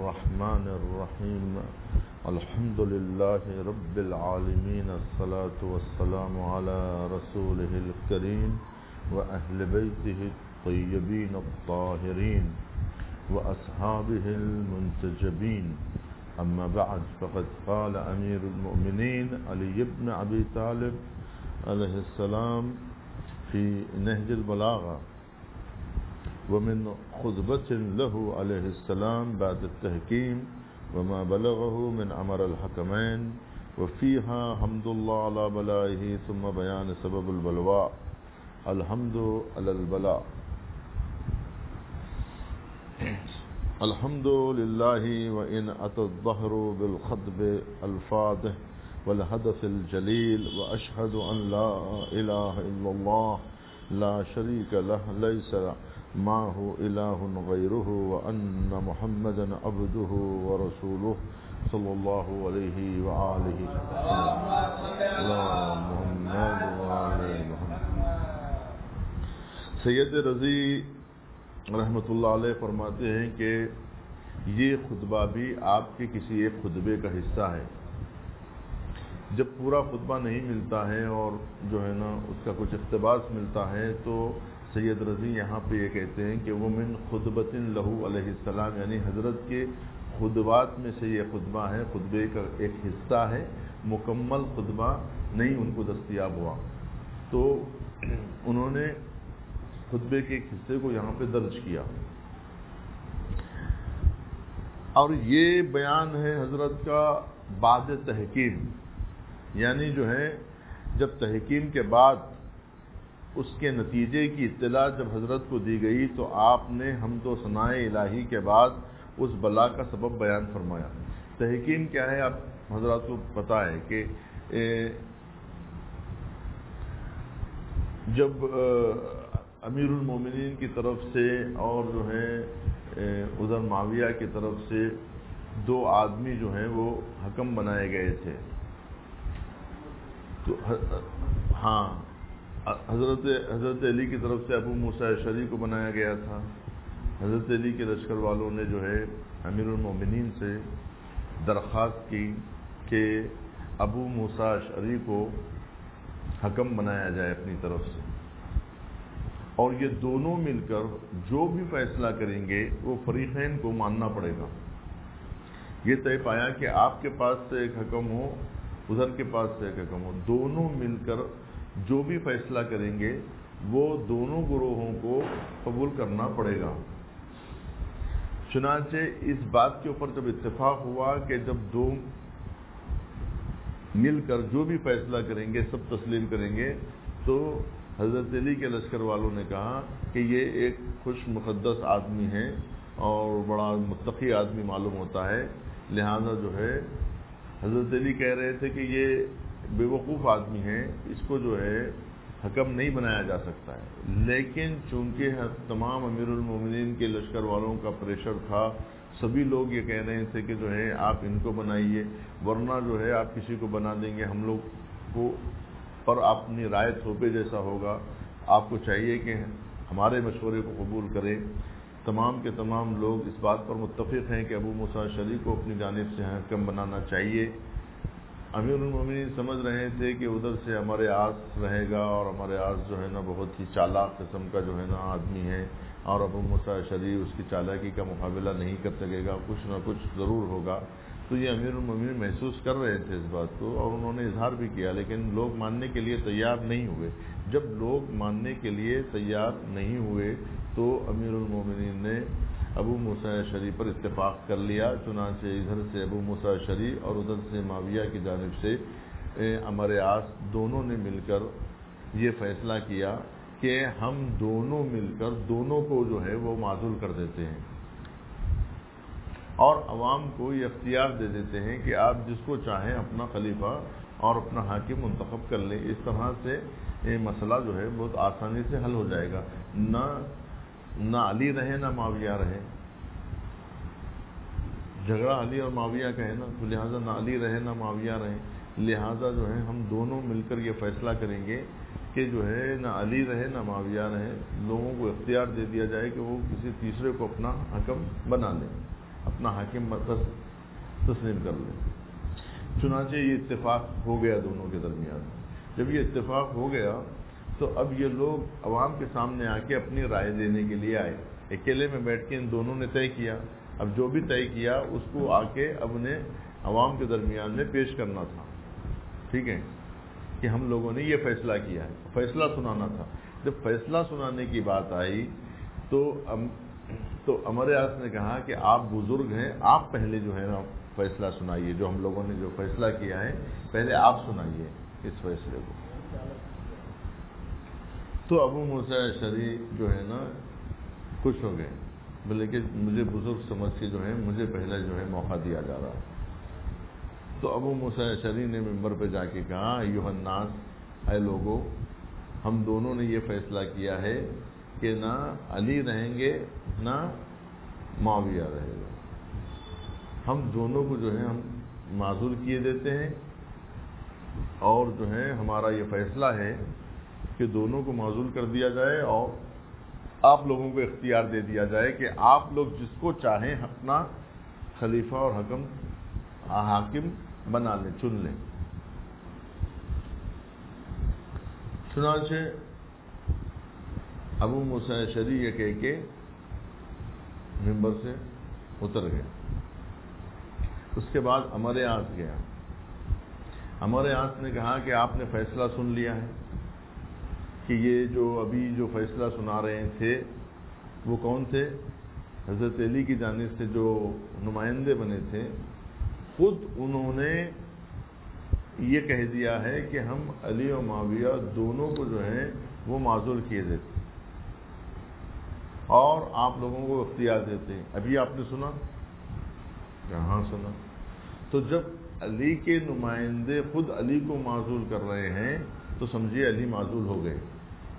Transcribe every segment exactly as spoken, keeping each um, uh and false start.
الرحمن الرحيم الحمد لله رب العالمين الصلاة والسلام على رسوله الكريم وأهل بيته الطيبين الطاهرين وأصحابه المنتجبين أما بعد فقد قال أمير المؤمنين علي بن أبي طالب عليه السلام في نهج البلاغة ومن خطبة له عليه السلام بعد التحكيم وما بلغه من أمر الحكمين وفيها حمد الله على بلائه ثم بيان سبب البلواء الحمد على البلاء. الحمد لله وإن أتى الظهر بالخطب الفاضح والهدف الجليل وأشهد أن لا إله إلا الله لا شريك له ليس معه إله غيره وأن محمدا عبده ورسوله صلى الله عليه وآله وسلم. سید رضی رحمۃ اللہ علیہ فرماتے ہیں کہ یہ خطبہ بھی آپ کے کسی ایک خطبے کا حصہ ہے. جب پورا خطبہ نہیں ملتا ہے اور جو ہے نا اس کا کچھ اقتباس ملتا ہے تو سید رضی یہاں پہ یہ کہتے ہیں کہ وہ من خطبۃ لہو علیہ السلام یعنی حضرت کے خطبات میں سے یہ خطبہ ہے، خطبے کا ایک حصہ ہے، مکمل خطبہ نہیں ان کو دستیاب ہوا تو انہوں نے خطبے کے ایک حصے کو یہاں پہ درج کیا. اور یہ بیان ہے حضرت کا بعد تحکیم، یعنی جو ہے جب تحکیم کے بعد اس کے نتیجے کی اطلاع جب حضرت کو دی گئی تو آپ نے حمد و ثناء الہی کے بعد اس بلا کا سبب بیان فرمایا. تحکیم کیا ہے آپ حضرات کو پتہ ہے کہ جب امیر المومنین کی طرف سے اور جو ہے ادھر معاویہ کی طرف سے دو آدمی جو ہیں وہ حکم بنائے گئے تھے تو ہاں حضرت حضرت علی کی طرف سے ابو موسیٰ اشعری کو بنایا گیا تھا. حضرت علی کے لشکر والوں نے جو ہے امیر المومنین سے درخواست کی کہ ابو موسیٰ اشعری کو حکم بنایا جائے اپنی طرف سے، اور یہ دونوں مل کر جو بھی فیصلہ کریں گے وہ فریقین کو ماننا پڑے گا. یہ طے پایا کہ آپ کے پاس سے ایک حکم ہو، ادھر کے پاس سے ایک حکم ہو، دونوں مل کر جو بھی فیصلہ کریں گے وہ دونوں گروہوں کو قبول کرنا پڑے گا. چنانچہ اس بات کے اوپر جب اتفاق ہوا کہ جب دو مل کر جو بھی فیصلہ کریں گے سب تسلیم کریں گے تو حضرت علی کے لشکر والوں نے کہا کہ یہ ایک خوش مقدس آدمی ہے اور بڑا متقی آدمی معلوم ہوتا ہے، لہذا جو ہے حضرت علی کہہ رہے تھے کہ یہ بے وقوف آدمی ہے، اس کو جو ہے حکم نہیں بنایا جا سکتا ہے. لیکن چونکہ تمام امیر المومنین کے لشکر والوں کا پریشر تھا، سبھی لوگ یہ کہہ رہے تھے کہ جو ہے آپ ان کو بنائیے ورنہ جو ہے آپ کسی کو بنا دیں گے ہم لوگ کو پر اپنی رائے تھوپے جیسا ہوگا، آپ کو چاہیے کہ ہمارے مشورے کو قبول کریں. تمام کے تمام لوگ اس بات پر متفق ہیں کہ ابو موسیٰ اشعری کو اپنی جانب سے حکم بنانا چاہیے. امیر المومنین سمجھ رہے تھے کہ ادھر سے ہمارے آس رہے گا اور ہمارے آس جو ہے نا بہت ہی چالاک قسم کا جو ہے نا آدمی ہے اور ابو موسیٰ اشعری اس کی چالاکی کا مقابلہ نہیں کر سکے گا، کچھ نہ کچھ ضرور ہوگا. تو یہ امیر المومنین محسوس کر رہے تھے اس بات کو اور انہوں نے اظہار بھی کیا، لیکن لوگ ماننے کے لیے تیار نہیں ہوئے. جب لوگ ماننے کے لیے تیار نہیں ہوئے تو امیر المومنین نے ابو موسیٰ اشعری پر اتفاق کر لیا. چنانچہ ادھر سے ابو موسیٰ اشعری اور ادھر سے معاویہ کی جانب سے عمر عاص دونوں نے مل کر یہ فیصلہ کیا کہ ہم دونوں مل کر دونوں کو جو ہے وہ معزول کر دیتے ہیں اور عوام کو یہ اختیار دے دیتے ہیں کہ آپ جس کو چاہیں اپنا خلیفہ اور اپنا حاکم منتخب کر لیں. اس طرح سے یہ مسئلہ جو ہے بہت آسانی سے حل ہو جائے گا. نہ نہ علی رہے نہ معاویہ رہے، جھگڑا علی اور معاویہ کا ہے نا، تو لہٰذا نہ علی رہے نہ معاویہ رہے، لہٰذا جو ہے ہم دونوں مل کر یہ فیصلہ کریں گے کہ جو ہے نہ علی رہے نہ معاویہ رہے، لوگوں کو اختیار دے دیا جائے کہ وہ کسی تیسرے کو اپنا حکم بنا لیں. اپنا حاکم مرکز تسلیم کر لیں۔ چنانچہ یہ اتفاق ہو گیا دونوں کے درمیان۔ جب یہ اتفاق ہو گیا تو اب یہ لوگ عوام کے سامنے آ کے اپنی رائے دینے کے لیے آئے، اکیلے میں بیٹھ کے ان دونوں نے طے کیا، اب جو بھی طے کیا اس کو آ کے اب انہیں عوام کے درمیان میں پیش کرنا تھا، ٹھیک ہے، کہ ہم لوگوں نے یہ فیصلہ کیا ہے، فیصلہ سنانا تھا۔ جب فیصلہ سنانے کی بات آئی تو تو امر اعظم نے کہا کہ آپ بزرگ ہیں، آپ پہلے جو ہے نا فیصلہ سنائیے، جو ہم لوگوں نے جو فیصلہ کیا ہے پہلے آپ سنائیے اس فیصلے کو۔ تو ابو موسیٰ اشعری جو ہے نا خوش ہو گئے، بولے کہ مجھے بزرگ سمجھ کے جو ہے مجھے پہلے جو ہے موقع دیا جا رہا ہے۔ تو ابو موسیٰ اشعری نے ممبر پہ جا کے کہا، ایھا الناس، اے لوگو، ہم دونوں نے یہ فیصلہ کیا ہے کہ نہ علی رہیں گے نہ معاویہ رہے گا، ہم دونوں کو جو ہے ہم معزول کیے دیتے ہیں، اور جو ہے ہمارا یہ فیصلہ ہے کہ دونوں کو معزول کر دیا جائے اور آپ لوگوں کو اختیار دے دیا جائے کہ آپ لوگ جس کو چاہیں اپنا خلیفہ اور حکم حاکم بنا لیں، چن لیں۔ چنانچہ ابو موسیٰ اشعری یہ کہہ کے ممبر سے اتر گئے۔ اس کے بعد امر اعظم گیا۔ امر اعظم نے کہا کہ آپ نے فیصلہ سن لیا ہے کہ یہ جو ابھی جو فیصلہ سنا رہے تھے وہ کون تھے؟ حضرت علی کی جانب سے جو نمائندے بنے تھے، خود انہوں نے یہ کہہ دیا ہے کہ ہم علی و معاویہ دونوں کو جو ہے وہ معزول کیے دیتے اور آپ لوگوں کو اختیار دیتے ہیں۔ ابھی آپ نے سنا؟ کہاں سنا؟ تو جب علی کے نمائندے خود علی کو معزول کر رہے ہیں تو سمجھیے علی معزول ہو گئے۔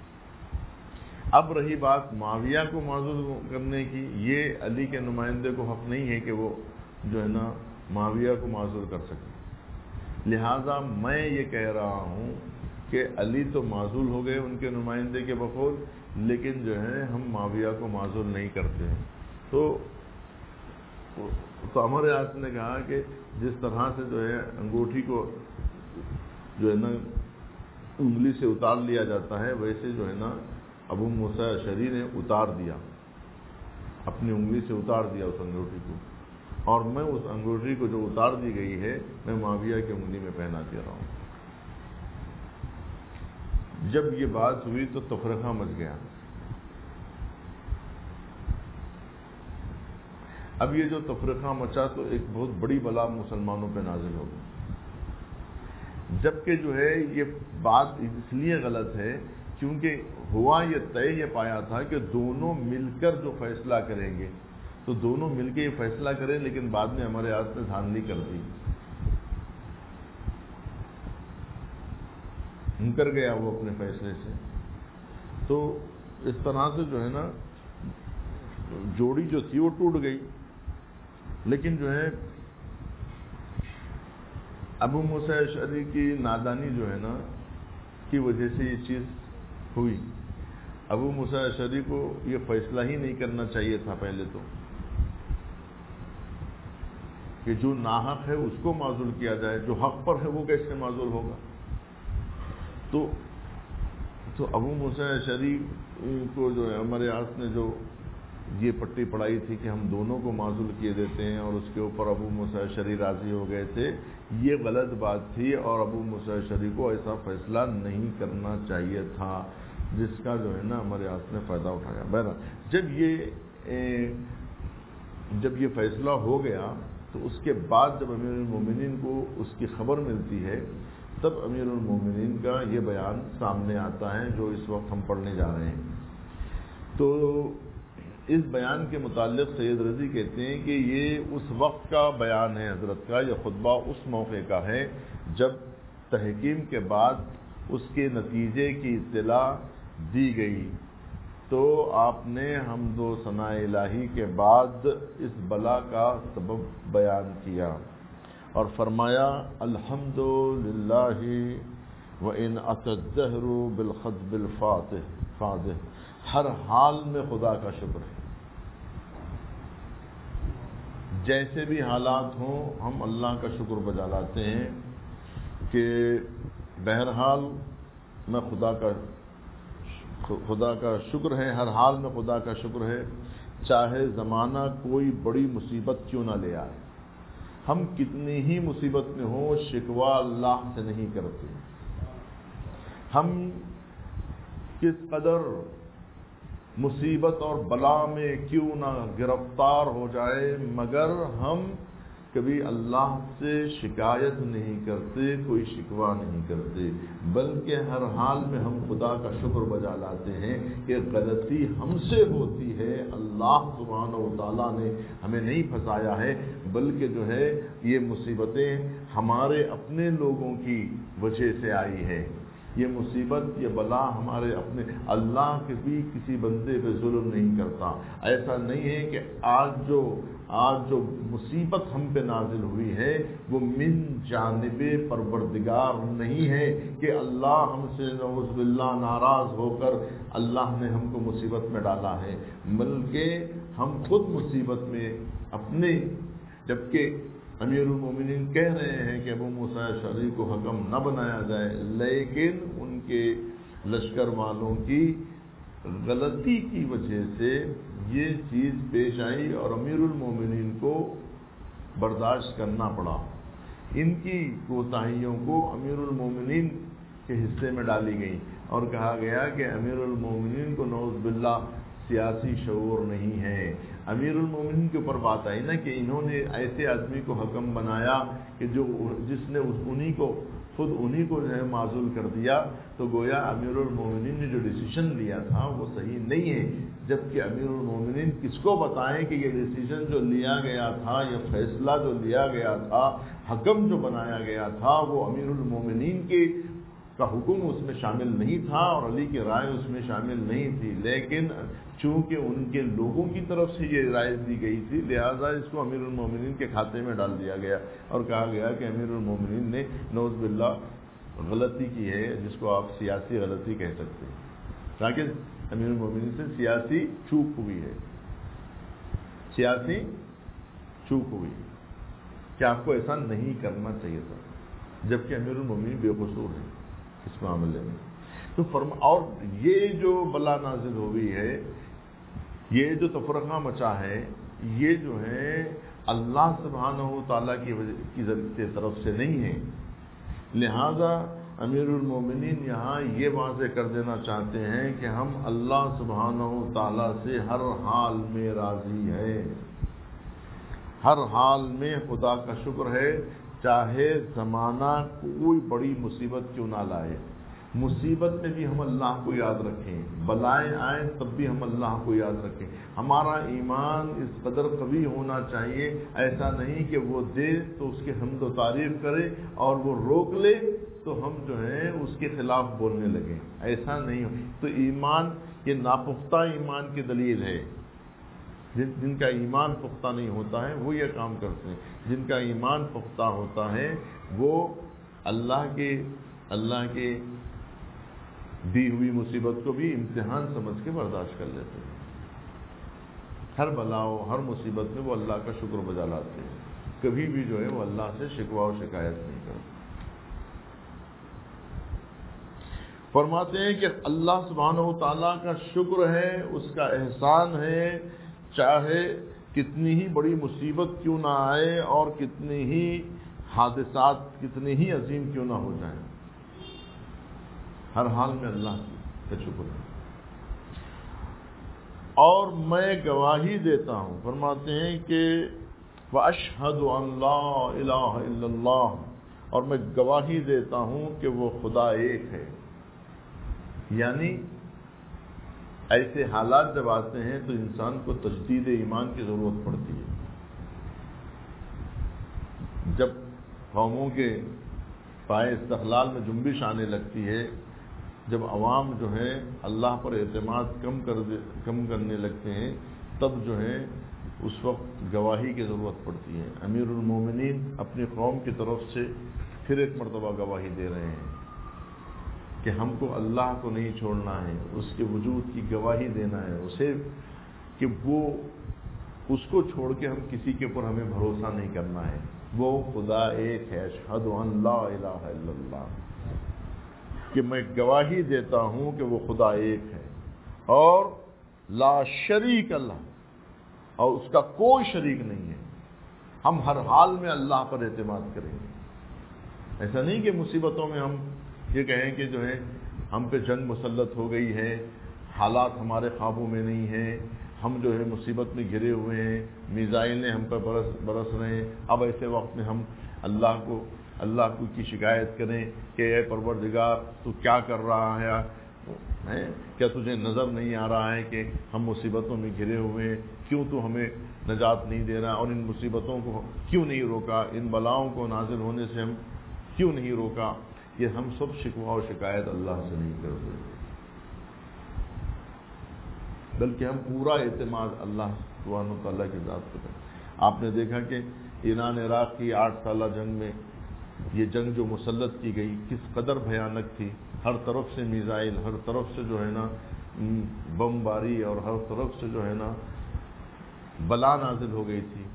اب رہی بات معاویہ کو معزول کرنے کی، یہ علی کے نمائندے کو حق نہیں ہے کہ وہ جو ہے نا معاویہ کو معزول کر سکے، لہذا میں یہ کہہ رہا ہوں کہ علی تو معزول ہو گئے ان کے نمائندے کے بقول، لیکن جو ہے ہم معاویہ کو معزول نہیں کرتے ہیں۔ تو تو امر اعظم نے کہا کہ جس طرح سے جو ہے انگوٹھی کو جو ہے نا انگلی سے اتار لیا جاتا ہے، ویسے جو ہے نا ابو موسیٰ اشعری نے اتار دیا، اپنی انگلی سے اتار دیا اس انگوٹھی کو، اور میں اس انگوٹھی کو جو اتار دی گئی ہے میں معاویہ کی انگلی میں پہنا دے رہا ہوں۔ جب یہ بات ہوئی تو تفرقہ مچ گیا۔ اب یہ جو تفرقہ مچا تو ایک بہت بڑی بلا مسلمانوں پہ نازل ہو گئی، جبکہ جو ہے یہ بات اس لیے غلط ہے کیونکہ ہوا یہ طے یہ پایا تھا کہ دونوں مل کر جو فیصلہ کریں گے، تو دونوں مل کے یہ فیصلہ کریں، لیکن بعد میں ہمارے ہاتھ نے دھاندلی کر دی، منکر گیا وہ اپنے فیصلے سے۔ تو اس طرح سے جو ہے نا جوڑی جو تھی وہ ٹوٹ گئی، لیکن جو ہے ابو موسیٰ اشعری کی نادانی جو ہے نا کی وجہ سے یہ چیز ہوئی۔ ابو موسیٰ اشعری کو یہ فیصلہ ہی نہیں کرنا چاہیے تھا پہلے تو کہ جو ناحق ہے اس کو معزول کیا جائے، جو حق پر ہے وہ کیسے معزول ہوگا۔ تو تو ابو موسیٰ اشعری کو جو ہے امر اعظم نے جو یہ پٹی پڑائی تھی کہ ہم دونوں کو معزول کیے دیتے ہیں اور اس کے اوپر ابو موسیٰ اشعری راضی ہو گئے تھے، یہ غلط بات تھی اور ابو موسیٰ اشعری کو ایسا فیصلہ نہیں کرنا چاہیے تھا، جس کا جو ہے نا امر اعظم نے فائدہ اٹھایا۔ بہرحال جب یہ جب یہ فیصلہ ہو گیا تو اس کے بعد جب امیر المومنین کو اس کی خبر ملتی ہے تب امیر المومنین کا یہ بیان سامنے آتا ہے جو اس وقت ہم پڑھنے جا رہے ہیں۔ تو اس بیان کے متعلق سید رضی کہتے ہیں کہ یہ اس وقت کا بیان ہے، حضرت کا یہ خطبہ اس موقع کا ہے جب تحکیم کے بعد اس کے نتیجے کی اطلاع دی گئی تو آپ نے حمد و ثناء الہی کے بعد اس بلا کا سبب بیان کیا اور فرمایا الحمد للہ وَإِنْ أَتَى الدَّهْرُ بِالْخَطْبِ الْفَاضِحِ، ہر حال میں خدا کا شکر ہے جیسے بھی حالات ہوں ہم اللہ کا شکر بجا لاتے ہیں کہ بہرحال میں خدا کا خدا کا شکر ہے، ہر حال میں خدا کا شکر ہے، چاہے زمانہ کوئی بڑی مصیبت کیوں نہ لے آئے، ہم کتنی ہی مصیبت میں ہوں شکوہ اللہ سے نہیں کرتے، ہم کس قدر مصیبت اور بلا میں کیوں نہ گرفتار ہو جائے، مگر ہم کبھی اللہ سے شکایت نہیں کرتے، کوئی شکوہ نہیں کرتے، بلکہ ہر حال میں ہم خدا کا شکر بجا لاتے ہیں کہ غلطی ہم سے ہوتی ہے، اللہ سبحانہ و تعالیٰ نے ہمیں نہیں پھنسایا ہے، بلکہ جو ہے یہ مصیبتیں ہمارے اپنے لوگوں کی وجہ سے آئی ہے، یہ مصیبت یہ بلا ہمارے اپنے، اللہ کبھی کسی بندے پہ ظلم نہیں کرتا، ایسا نہیں ہے کہ آج جو آج جو مصیبت ہم پہ نازل ہوئی ہے وہ من جانب پروردگار نہیں ہے کہ اللہ ہم سے نعوذ باللہ ناراض ہو کر اللہ نے ہم کو مصیبت میں ڈالا ہے، بلکہ ہم خود مصیبت میں اپنے، جبکہ امیر المومنین کہہ رہے ہیں کہ ابو موسیٰ اشعری کو حکم نہ بنایا جائے، لیکن ان کے لشکر والوں کی غلطی کی وجہ سے یہ چیز پیش آئی اور امیر المومنین کو برداشت کرنا پڑا، ان کی کوتاہیوں کو امیر المومنین کے حصے میں ڈالی گئی اور کہا گیا کہ امیر المومنین کو نعوذ باللہ سیاسی شعور نہیں ہے، امیر المومنین کے اوپر بات آئی نا کہ انہوں نے ایسے آدمی کو حکم بنایا کہ جو جس نے انہی کو خود انہی کو جو ہے معزول کر دیا، تو گویا امیر المومنین نے جو ڈیسیژن لیا تھا وہ صحیح نہیں ہے، جبکہ امیر المومنین کس کو بتائیں کہ یہ ڈیسیژن جو لیا گیا تھا، یہ فیصلہ جو لیا گیا تھا، حکم جو بنایا گیا تھا، وہ امیر المومنین کے کا حکم اس میں شامل نہیں تھا اور علی کی رائے اس میں شامل نہیں تھی، لیکن چونکہ ان کے لوگوں کی طرف سے یہ رائے دی گئی تھی لہذا اس کو امیر المومنین کے کھاتے میں ڈال دیا گیا اور کہا گیا کہ امیر المومنین نے نعوذ باللہ غلطی کی ہے، جس کو آپ سیاسی غلطی کہہ سکتے ہیں، تاکہ امیر المومنین سے سیاسی چوک ہوئی ہے، سیاسی چوک ہوئی کہ آپ کو ایسا نہیں کرنا چاہیے تھا، جبکہ امیر المومنین بے قصور ہیں اس معاملے میں۔ تو فرما اور یہ جو بلا نازل ہوئی ہے، یہ جو تفرقہ مچا ہے، یہ جو ہے اللہ سبحانہ و تعالیٰ کی وجہ کی طرف سے نہیں ہے، لہذا امیر المومنین یہاں یہ واضح کر دینا چاہتے ہیں کہ ہم اللہ سبحانہ و تعالیٰ سے ہر حال میں راضی ہیں، ہر حال میں خدا کا شکر ہے، چاہے زمانہ کوئی بڑی مصیبت کیوں نہ لائے، مصیبت میں بھی ہم اللہ کو یاد رکھیں، بلائیں آئیں تب بھی ہم اللہ کو یاد رکھیں، ہمارا ایمان اس قدر قوی ہونا چاہیے، ایسا نہیں کہ وہ دے تو اس کے حمد و تعریف کرے اور وہ روک لے تو ہم جو ہے اس کے خلاف بولنے لگیں، ایسا نہیں ہو تو ایمان یہ ناپختہ ایمان کی دلیل ہے، جن جن کا ایمان پختہ نہیں ہوتا ہے وہ یہ کام کرتے ہیں، جن کا ایمان پختہ ہوتا ہے وہ اللہ کے اللہ کے دی ہوئی مصیبت کو بھی امتحان سمجھ کے برداشت کر لیتے ہیں، ہر بلا و ہر مصیبت میں وہ اللہ کا شکر بجا لاتے ہیں، کبھی بھی جو ہے وہ اللہ سے شکوہ و شکایت نہیں کرتے۔ فرماتے ہیں کہ اللہ سبحانہ و تعالیٰ کا شکر ہے، اس کا احسان ہے، چاہے کتنی ہی بڑی مصیبت کیوں نہ آئے اور کتنی ہی حادثات کتنے ہی عظیم کیوں نہ ہو جائیں، ہر حال میں اللہ کا شکر ہے۔ اور میں گواہی دیتا ہوں، فرماتے ہیں کہ وَأَشْهَدُ أَن لَا إِلَٰهَ إِلَّا اللَّهُ، اور میں گواہی دیتا ہوں کہ وہ خدا ایک ہے، یعنی ایسے حالات جب آتے ہیں تو انسان کو تجدید ایمان کی ضرورت پڑتی ہے، جب قوموں کے پائے استقلال میں جنبش آنے لگتی ہے، جب عوام جو ہے اللہ پر اعتماد کم کر دے کم کرنے لگتے ہیں، تب جو ہے اس وقت گواہی کی ضرورت پڑتی ہے۔ امیر المومنین اپنی قوم کی طرف سے پھر ایک مرتبہ گواہی دے رہے ہیں کہ ہم کو اللہ کو نہیں چھوڑنا ہے، اس کے وجود کی گواہی دینا ہے اسے، کہ وہ اس کو چھوڑ کے ہم کسی کے اوپر ہمیں بھروسہ نہیں کرنا ہے. وہ خدا ایک ہے. اشہد ان لا الہ الا اللہ, کہ میں گواہی دیتا ہوں کہ وہ خدا ایک ہے اور لا شریک اللہ, اور اس کا کوئی شریک نہیں ہے. ہم ہر حال میں اللہ پر اعتماد کریں گے. ایسا نہیں کہ مصیبتوں میں ہم یہ کہیں کہ جو ہے ہم پہ جنگ مسلط ہو گئی ہے, حالات ہمارے قابو میں نہیں ہیں, ہم جو ہے مصیبت میں گھرے ہوئے ہیں, میزائلیں ہم پر برس برس رہے ہیں. اب ایسے وقت میں ہم اللہ کو اللہ کو کی شکایت کریں کہ اے پروردگار تو کیا کر رہا ہے, کیا تجھے نظر نہیں آ رہا ہے کہ ہم مصیبتوں میں گھرے ہوئے ہیں, کیوں تو ہمیں نجات نہیں دے رہا, اور ان مصیبتوں کو کیوں نہیں روکا, ان بلاؤں کو نازل ہونے سے ہم کیوں نہیں روکا. یہ ہم سب شکوہ و شکایت اللہ سے نہیں کرتے, بلکہ ہم پورا اعتماد اللہ سبحانہ وتعالیٰ کی ذات پر کریں. آپ نے دیکھا کہ ایران عراق کی آٹھ سالہ جنگ میں یہ جنگ جو مسلط کی گئی کس قدر بھیانک تھی. ہر طرف سے میزائل, ہر طرف سے جو ہے نا بم باری, اور ہر طرف سے جو ہے نا بلا نازل ہو گئی تھی,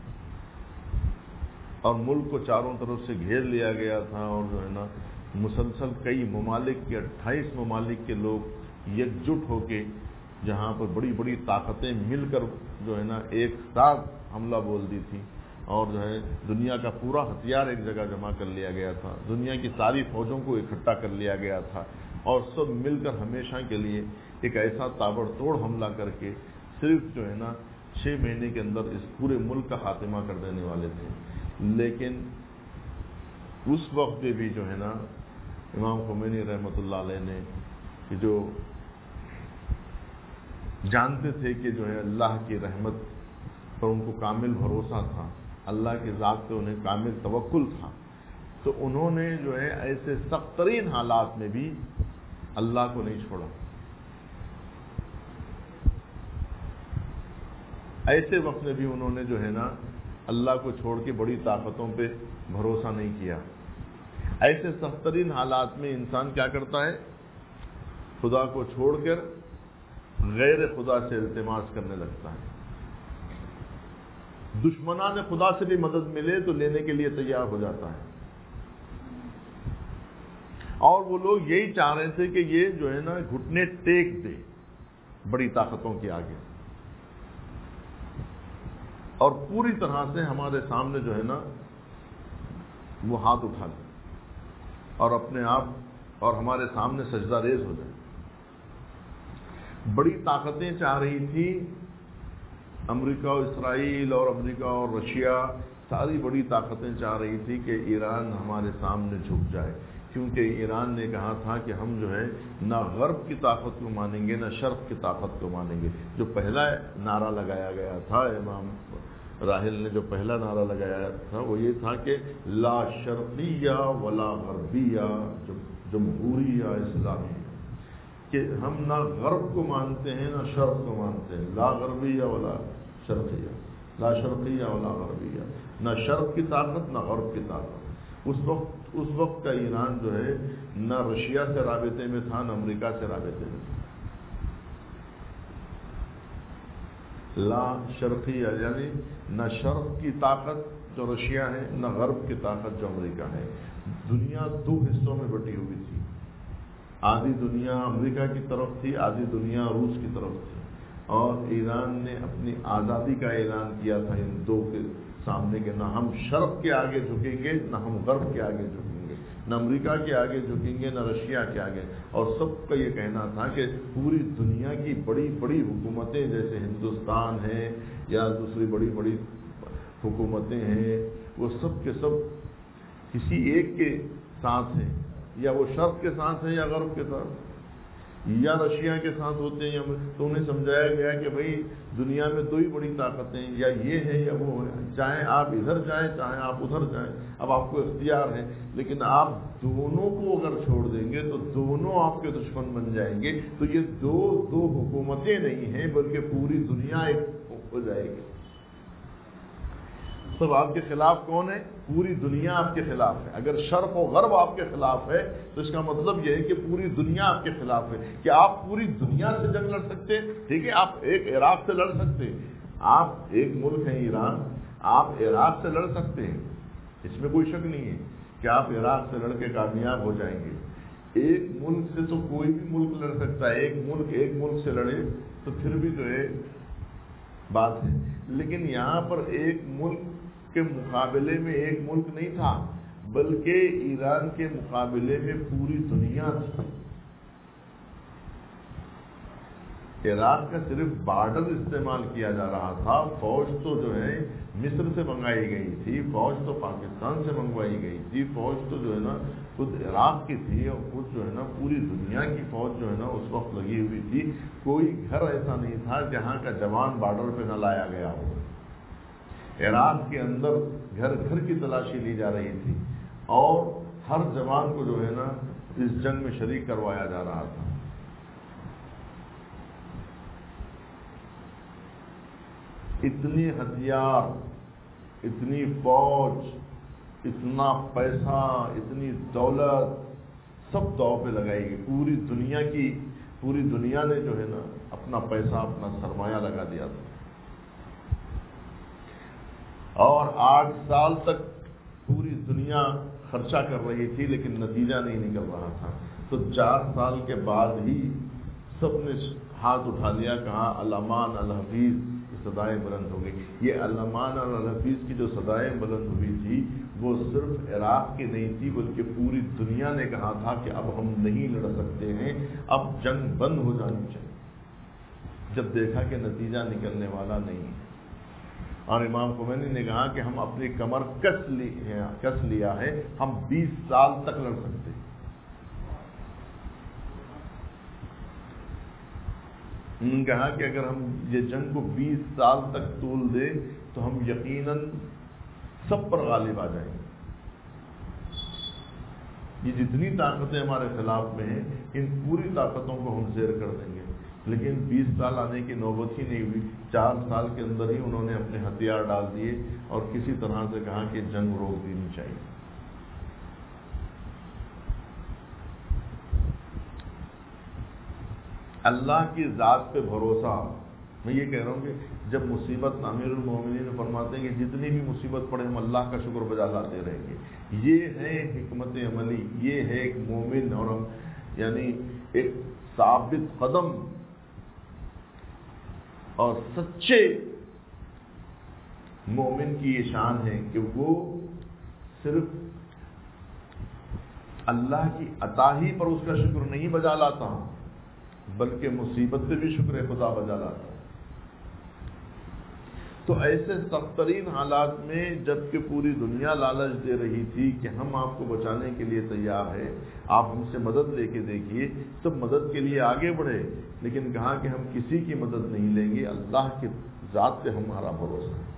اور ملک کو چاروں طرف سے گھیر لیا گیا تھا, اور جو ہے نا مسلسل کئی ممالک کے اٹھائیس ممالک کے لوگ یکجٹ ہو کے جہاں پر بڑی بڑی طاقتیں مل کر جو ہے نا ایک ساتھ حملہ بول دی تھی, اور جو ہے دنیا کا پورا ہتھیار ایک جگہ جمع کر لیا گیا تھا, دنیا کی ساری فوجوں کو اکٹھا کر لیا گیا تھا, اور سب مل کر ہمیشہ کے لیے ایک ایسا تابڑ توڑ حملہ کر کے صرف جو ہے نا چھ مہینے کے اندر اس پورے ملک کا خاتمہ کر دینے والے تھے. لیکن اس وقت بھی جو ہے نا امام خمینی رحمۃ اللہ علیہ نے کہ جو جانتے تھے کہ جو ہے اللہ کی رحمت پر ان کو کامل بھروسہ تھا, اللہ کی ذات پہ انہیں کامل توکل تھا, تو انہوں نے جو ہے ایسے سخت ترین حالات میں بھی اللہ کو نہیں چھوڑا. ایسے وقت میں بھی انہوں نے جو ہے نا اللہ کو چھوڑ کے بڑی طاقتوں پہ بھروسہ نہیں کیا. ایسے سخت ترین حالات میں انسان کیا کرتا ہے, خدا کو چھوڑ کر غیر خدا سے التماس کرنے لگتا ہے. دشمنان خدا سے بھی مدد ملے تو لینے کے لیے تیار ہو جاتا ہے, اور وہ لوگ یہی چاہ رہے تھے کہ یہ جو ہے نا گھٹنے ٹیک دے بڑی طاقتوں کے آگے, اور پوری طرح سے ہمارے سامنے جو ہے نا وہ ہاتھ اٹھا لے اور اپنے آپ اور ہمارے سامنے سجدہ ریز ہو جائے. بڑی طاقتیں چاہ رہی تھی, امریکہ اور اسرائیل اور امریکہ اور رشیا, ساری بڑی طاقتیں چاہ رہی تھی کہ ایران ہمارے سامنے جھک جائے, کیونکہ ایران نے کہا تھا کہ ہم جو ہے نہ غرب کی طاقت کو مانیں گے نہ شرق کی طاقت کو مانیں گے. جو پہلا نعرہ لگایا گیا تھا امام راحل نے جو پہلا نعرہ لگایا تھا وہ یہ تھا کہ لا شرقیہ ولا غربیہ جمہوریہ اسلامی, کہ ہم نہ غرب کو مانتے ہیں نہ شرق کو مانتے ہیں. لا غربیہ ولا شرقیہ, لا شرقیہ ولا غربیہ, نہ شرق کی طاقت نہ غرب کی طاقت. اس وقت اس وقت کا ایران جو ہے نہ رشیا سے رابطے میں تھا نہ امریکہ سے رابطے میں تھا. لا شرقیہ یعنی نہ شرق کی طاقت جو رشیا ہے نہ غرب کی طاقت جو امریکہ ہے. دنیا دو حصوں میں بٹی ہوئی تھی, آدھی دنیا امریکہ کی طرف تھی, آدھی دنیا روس کی طرف تھی, اور ایران نے اپنی آزادی کا اعلان کیا تھا ان دو کے سامنے کہ نہ ہم شرق کے آگے جھکیں گے نہ ہم غرب کے آگے جھکیں گے, نہ امریکہ کے آگے جھکیں گے نہ رشیا کے آگے. اور سب کا یہ کہنا تھا کہ پوری دنیا کی بڑی بڑی حکومتیں جیسے ہندوستان ہے یا دوسری بڑی بڑی حکومتیں ہیں وہ سب کے سب کسی ایک کے ساتھ ہیں, یا وہ شرق کے ساتھ ہیں یا غرب کے ساتھ یا رشیا کے ساتھ ہوتے ہیں. تو انہیں سمجھایا گیا کہ بھئی دنیا میں دو ہی بڑی طاقتیں یا یہ ہے یا وہ ہے, چاہے آپ ادھر جائیں چاہے آپ ادھر جائیں, اب آپ کو اختیار ہے, لیکن آپ دونوں کو اگر چھوڑ دیں گے تو دونوں آپ کے دشمن بن جائیں گے. تو یہ دو دو حکومتیں نہیں ہیں بلکہ پوری دنیا ایک ہو جائے گی. سب آپ کے خلاف کون ہے؟ پوری دنیا آپ کے خلاف ہے. اگر شرق و غرب آپ کے خلاف ہے تو اس کا مطلب یہ ہے کہ پوری دنیا آپ کے خلاف ہے. کہ آپ پوری دنیا سے جنگ لڑ سکتے ہیں, ٹھیک ہے, آپ ایک عراق سے لڑ سکتے ہیں, آپ ایک ملک ہیں ایران، آپ عراق سے لڑ سکتے ہیں، اس میں کوئی شک نہیں ہے کہ آپ عراق سے لڑ کے کامیاب ہو جائیں گے۔ ایک ملک سے تو کوئی بھی ملک لڑ سکتا ہے، ایک ملک ایک ملک سے لڑے تو پھر بھی جو ہے بات ہے، لیکن یہاں پر ایک ملک کے مقابلے میں ایک ملک نہیں تھا، بلکہ ایران کے مقابلے میں پوری دنیا تھی۔ عراق کا صرف بارڈر استعمال کیا جا رہا تھا، فوج تو جو ہے مصر سے منگائی گئی تھی، فوج تو پاکستان سے منگوائی گئی تھی، فوج تو جو ہے نا خود عراق کی تھی، اور خود جو ہے نا پوری دنیا کی فوج جو ہے نا اس وقت لگی ہوئی تھی۔ کوئی گھر ایسا نہیں تھا جہاں کا جوان بارڈر پہ نہ لایا گیا ہو۔ عراق کے اندر گھر گھر کی تلاشی لی جا رہی تھی، اور ہر جوان کو جو ہے نا اس جنگ میں شریک کروایا جا رہا تھا۔ اتنی ہتھیار، اتنی فوج، اتنا پیسہ، اتنی دولت سب داؤ پہ لگائی گئی۔ پوری دنیا کی پوری دنیا نے جو ہے نا اپنا پیسہ، اپنا سرمایہ لگا دیا تھا، اور آٹھ سال تک پوری دنیا خرچہ کر رہی تھی لیکن نتیجہ نہیں نکل رہا تھا۔ تو چار سال کے بعد ہی سب نے ہاتھ اٹھا لیا، کہا الامان الحفیظ، صدائیں بلند ہو گئی۔ یہ الامان الحفیظ کی جو صدائیں بلند ہوئی تھی وہ صرف عراق کی نہیں تھی، بلکہ پوری دنیا نے کہا تھا کہ اب ہم نہیں لڑ سکتے ہیں، اب جنگ بند ہو جانی چاہیے، جب دیکھا کہ نتیجہ نکلنے والا نہیں ہے۔ اور امام خمینی نے کہا کہ ہم اپنی کمر کس لی ہے کس لیا ہے، ہم بیس سال تک لڑ سکتے ہیں۔ انہوں نے کہا کہ اگر ہم یہ جنگ کو بیس سال تک طول دے تو ہم یقیناً سب پر غالب آ جائیں گے۔ یہ جتنی طاقتیں ہمارے خلاف میں ہیں، ان پوری طاقتوں کو ہم زیر کر دیں گے۔ لیکن بیس سال آنے کی نوبت ہی نہیں ہوئی، چار سال کے اندر ہی انہوں نے اپنے ہتھیار ڈال دیے اور کسی طرح سے کہا کہ جنگ روک دینی چاہیے۔ اللہ کی ذات پہ بھروسہ، میں یہ کہہ رہا ہوں کہ جب مصیبت، امیر المومنین فرماتے ہیں کہ جتنی بھی مصیبت پڑے ہم اللہ کا شکر بجا لاتے رہیں گے۔ یہ ہے حکمت عملی، یہ ہے ایک مومن اور ہم یعنی ایک ثابت قدم اور سچے مومن کی یہ شان ہے کہ وہ صرف اللہ کی عطا ہی پر اس کا شکر نہیں بجا لاتا، بلکہ مصیبت سے بھی شکر خدا بجا لاتا ہے۔ تو ایسے سخت ترین حالات میں جب کہ پوری دنیا لالچ دے رہی تھی کہ ہم آپ کو بچانے کے لیے تیار ہیں، آپ ہم سے مدد لے کے دیکھیے، سب مدد کے لیے آگے بڑھے، لیکن کہا کہ ہم کسی کی مدد نہیں لیں گے، اللہ کی ذات پہ ہمارا بھروسہ ہے۔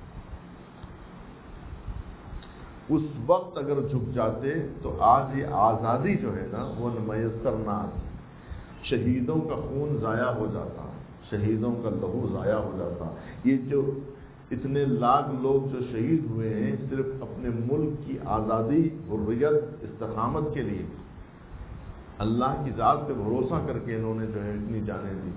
اس وقت اگر جھک جاتے تو آج یہ آزادی جو ہے نا وہ میسر نہ آتی، شہیدوں کا خون ضائع ہو جاتا، شہیدوں کا لہو ضائع ہو جاتا۔ یہ جو اتنے لاکھ لوگ جو شہید ہوئے ہیں صرف اپنے ملک کی آزادی، حریت، استقامت کے لیے، اللہ کی ذات پہ بھروسہ کر کے انہوں نے جو ہے اتنی جانیں دی۔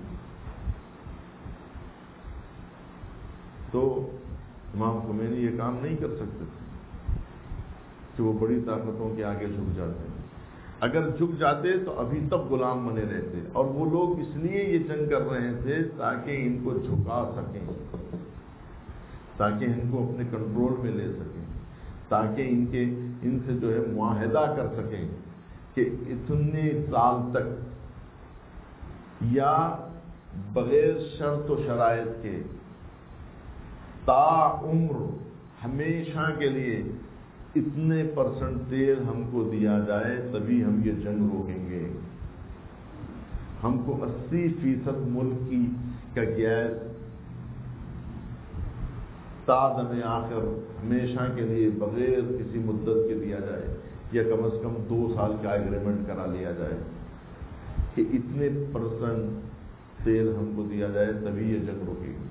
تو امام خمینی یہ کام نہیں کر سکتے تھے کہ وہ بڑی طاقتوں کے آگے جھک جاتے ہیں۔ اگر جھک جاتے تو ابھی تک غلام بنے رہتے، اور وہ لوگ اس لیے یہ جنگ کر رہے تھے تاکہ ان کو جھکا سکیں، تاکہ ان کو اپنے کنٹرول میں لے سکیں، تاکہ ان کے ان سے جو ہے معاہدہ کر سکیں کہ اتنے سال تک یا بغیر شرط و شرائط کے تا عمر ہمیشہ کے لیے اتنے پرسنٹ تیل ہم کو دیا جائے تبھی ہم یہ جنگ روکیں گے۔ ہم کو اسی فیصد ملک کی کا گیس تا دم آخر ہمیشہ کے لیے بغیر کسی مدت کے دیا جائے، یا کم از کم دو سال کا ایگریمنٹ کرا لیا جائے کہ اتنے پرسنٹ تیل ہم کو دیا جائے تبھی یہ جنگ روکے گی،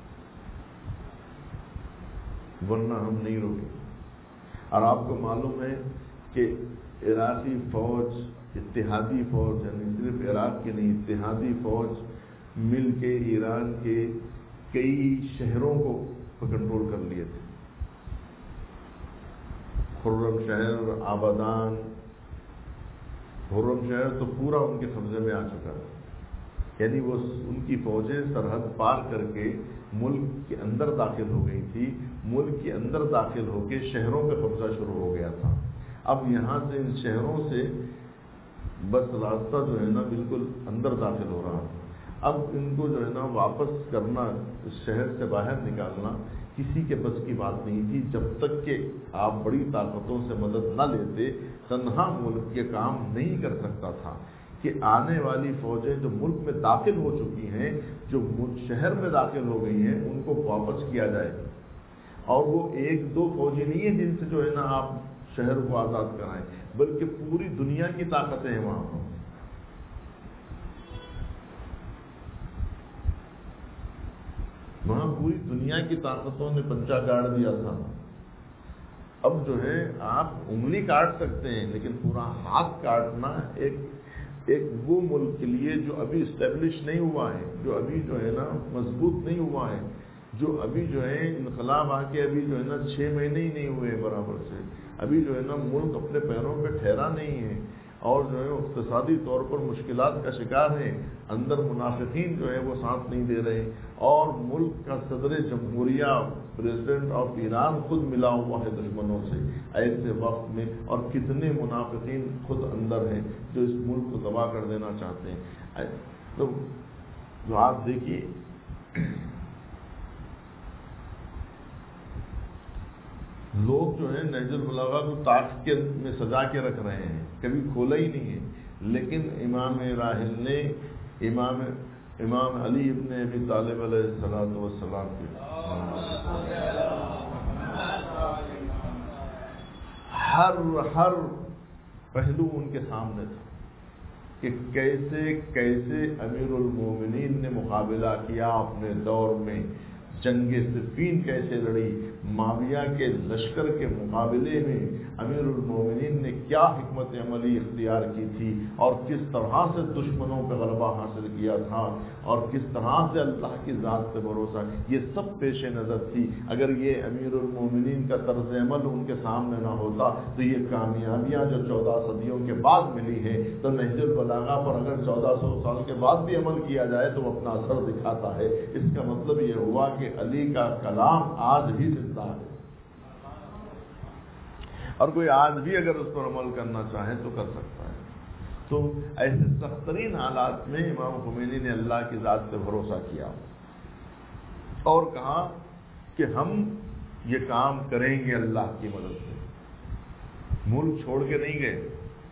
ورنہ ہم نہیں روکیں گے۔ اور آپ کو معلوم ہے کہ عراقی فوج، اتحادی فوج، یعنی صرف عراق کی نہیں، اتحادی فوج مل کے ایران کے کئی شہروں کو کنٹرول کر لیے تھے. خرم شہر، آبادان، خرم شہر تو پورا ان کے قبضے میں آ چکا ہے. یعنی وہ ان کی فوجیں سرحد پار کر کے ملک کے اندر داخل ہو گئی تھی. ملک کے اندر داخل ہو کے شہروں پہ قبضہ شروع ہو گیا تھا. اب یہاں سے ان شہروں سے بس راستہ جو ہے نا بالکل اندر داخل ہو رہا تھا. اب ان کو جو ہے نا واپس کرنا، اس شہر سے باہر نکالنا کسی کے بس کی بات نہیں تھی. جب تک کہ آپ بڑی طاقتوں سے مدد نہ لیتے تنہا ملک یہ کام نہیں کر سکتا تھا کہ آنے والی فوجیں جو ملک میں داخل ہو چکی ہیں، جو شہر میں داخل ہو گئی ہیں، ان کو واپس کیا جائے. اور وہ ایک دو فوجی نہیں ہیں جن سے جو ہے نا آپ شہر کو آزاد کرائیں، بلکہ پوری دنیا کی طاقتیں ہیں وہاں پر. وہاں پوری دنیا کی طاقتوں نے پنجہ گاڑ دیا تھا. اب جو ہے آپ انگلی کاٹ سکتے ہیں، لیکن پورا ہاتھ کاٹنا ایک ایک وہ ملک کے لیے جو ابھی اسٹیبلش نہیں ہوا ہے، جو ابھی جو ہے نا مضبوط نہیں ہوا ہے، جو ابھی جو ہے انقلاب آ کے ابھی جو ہے نا چھ مہینے ہی نہیں ہوئے برابر سے، ابھی جو ہے نا ملک اپنے پیروں پہ ٹھہرا نہیں ہے، اور جو ہے اقتصادی طور پر مشکلات کا شکار ہے. اندر منافقین جو ہے وہ ساتھ نہیں دے رہے، اور ملک کا صدر جمہوریہ پریزیڈنٹ آف ایران خود ملا ہوا ہے دشمنوں سے ایسے وقت میں. اور کتنے منافقین خود اندر ہیں جو اس ملک کو تباہ کر دینا چاہتے ہیں. تو جو آپ دیکھیے لوگ جو ہے نہج البلاغہ کو تاج کے میں سجا کے رکھ رہے ہیں، کبھی کھولا ہی نہیں ہے. لیکن امام راحل نے امام امام علی ابن ابی طالب علیہ الصلوۃ والسلام کے ہر ہر پہلو ان کے سامنے تھا کہ کیسے کیسے امیر المومنین نے مقابلہ کیا اپنے دور میں. جنگ صفین کیسے لڑی، معاویہ کے لشکر کے مقابلے میں امیر المومنین نے کیا حکمت عملی اختیار کی تھی، اور کس طرح سے دشمنوں پہ غلبہ حاصل کیا تھا، اور کس طرح سے اللہ کی ذات پہ بھروسہ، یہ سب پیش نظر تھی. اگر یہ امیر المومنین کا طرز عمل ان کے سامنے نہ ہوتا تو یہ کامیابیاں جو چودہ صدیوں کے بعد ملی ہیں، تو نہج البلاغہ پر اگر چودہ سو سال کے بعد بھی عمل کیا جائے تو وہ اپنا اثر دکھاتا ہے. اس کا مطلب یہ ہوا کہ علی کا کلام آج بھی زندہ ہے، اور کوئی آج بھی اگر اس پر عمل کرنا چاہے تو کر سکتا ہے. تو ایسے سخت ترین حالات میں امام خمینی نے اللہ کی ذات پہ بھروسہ کیا اور کہا کہ ہم یہ کام کریں گے اللہ کی مدد سے. ملک چھوڑ کے نہیں گئے،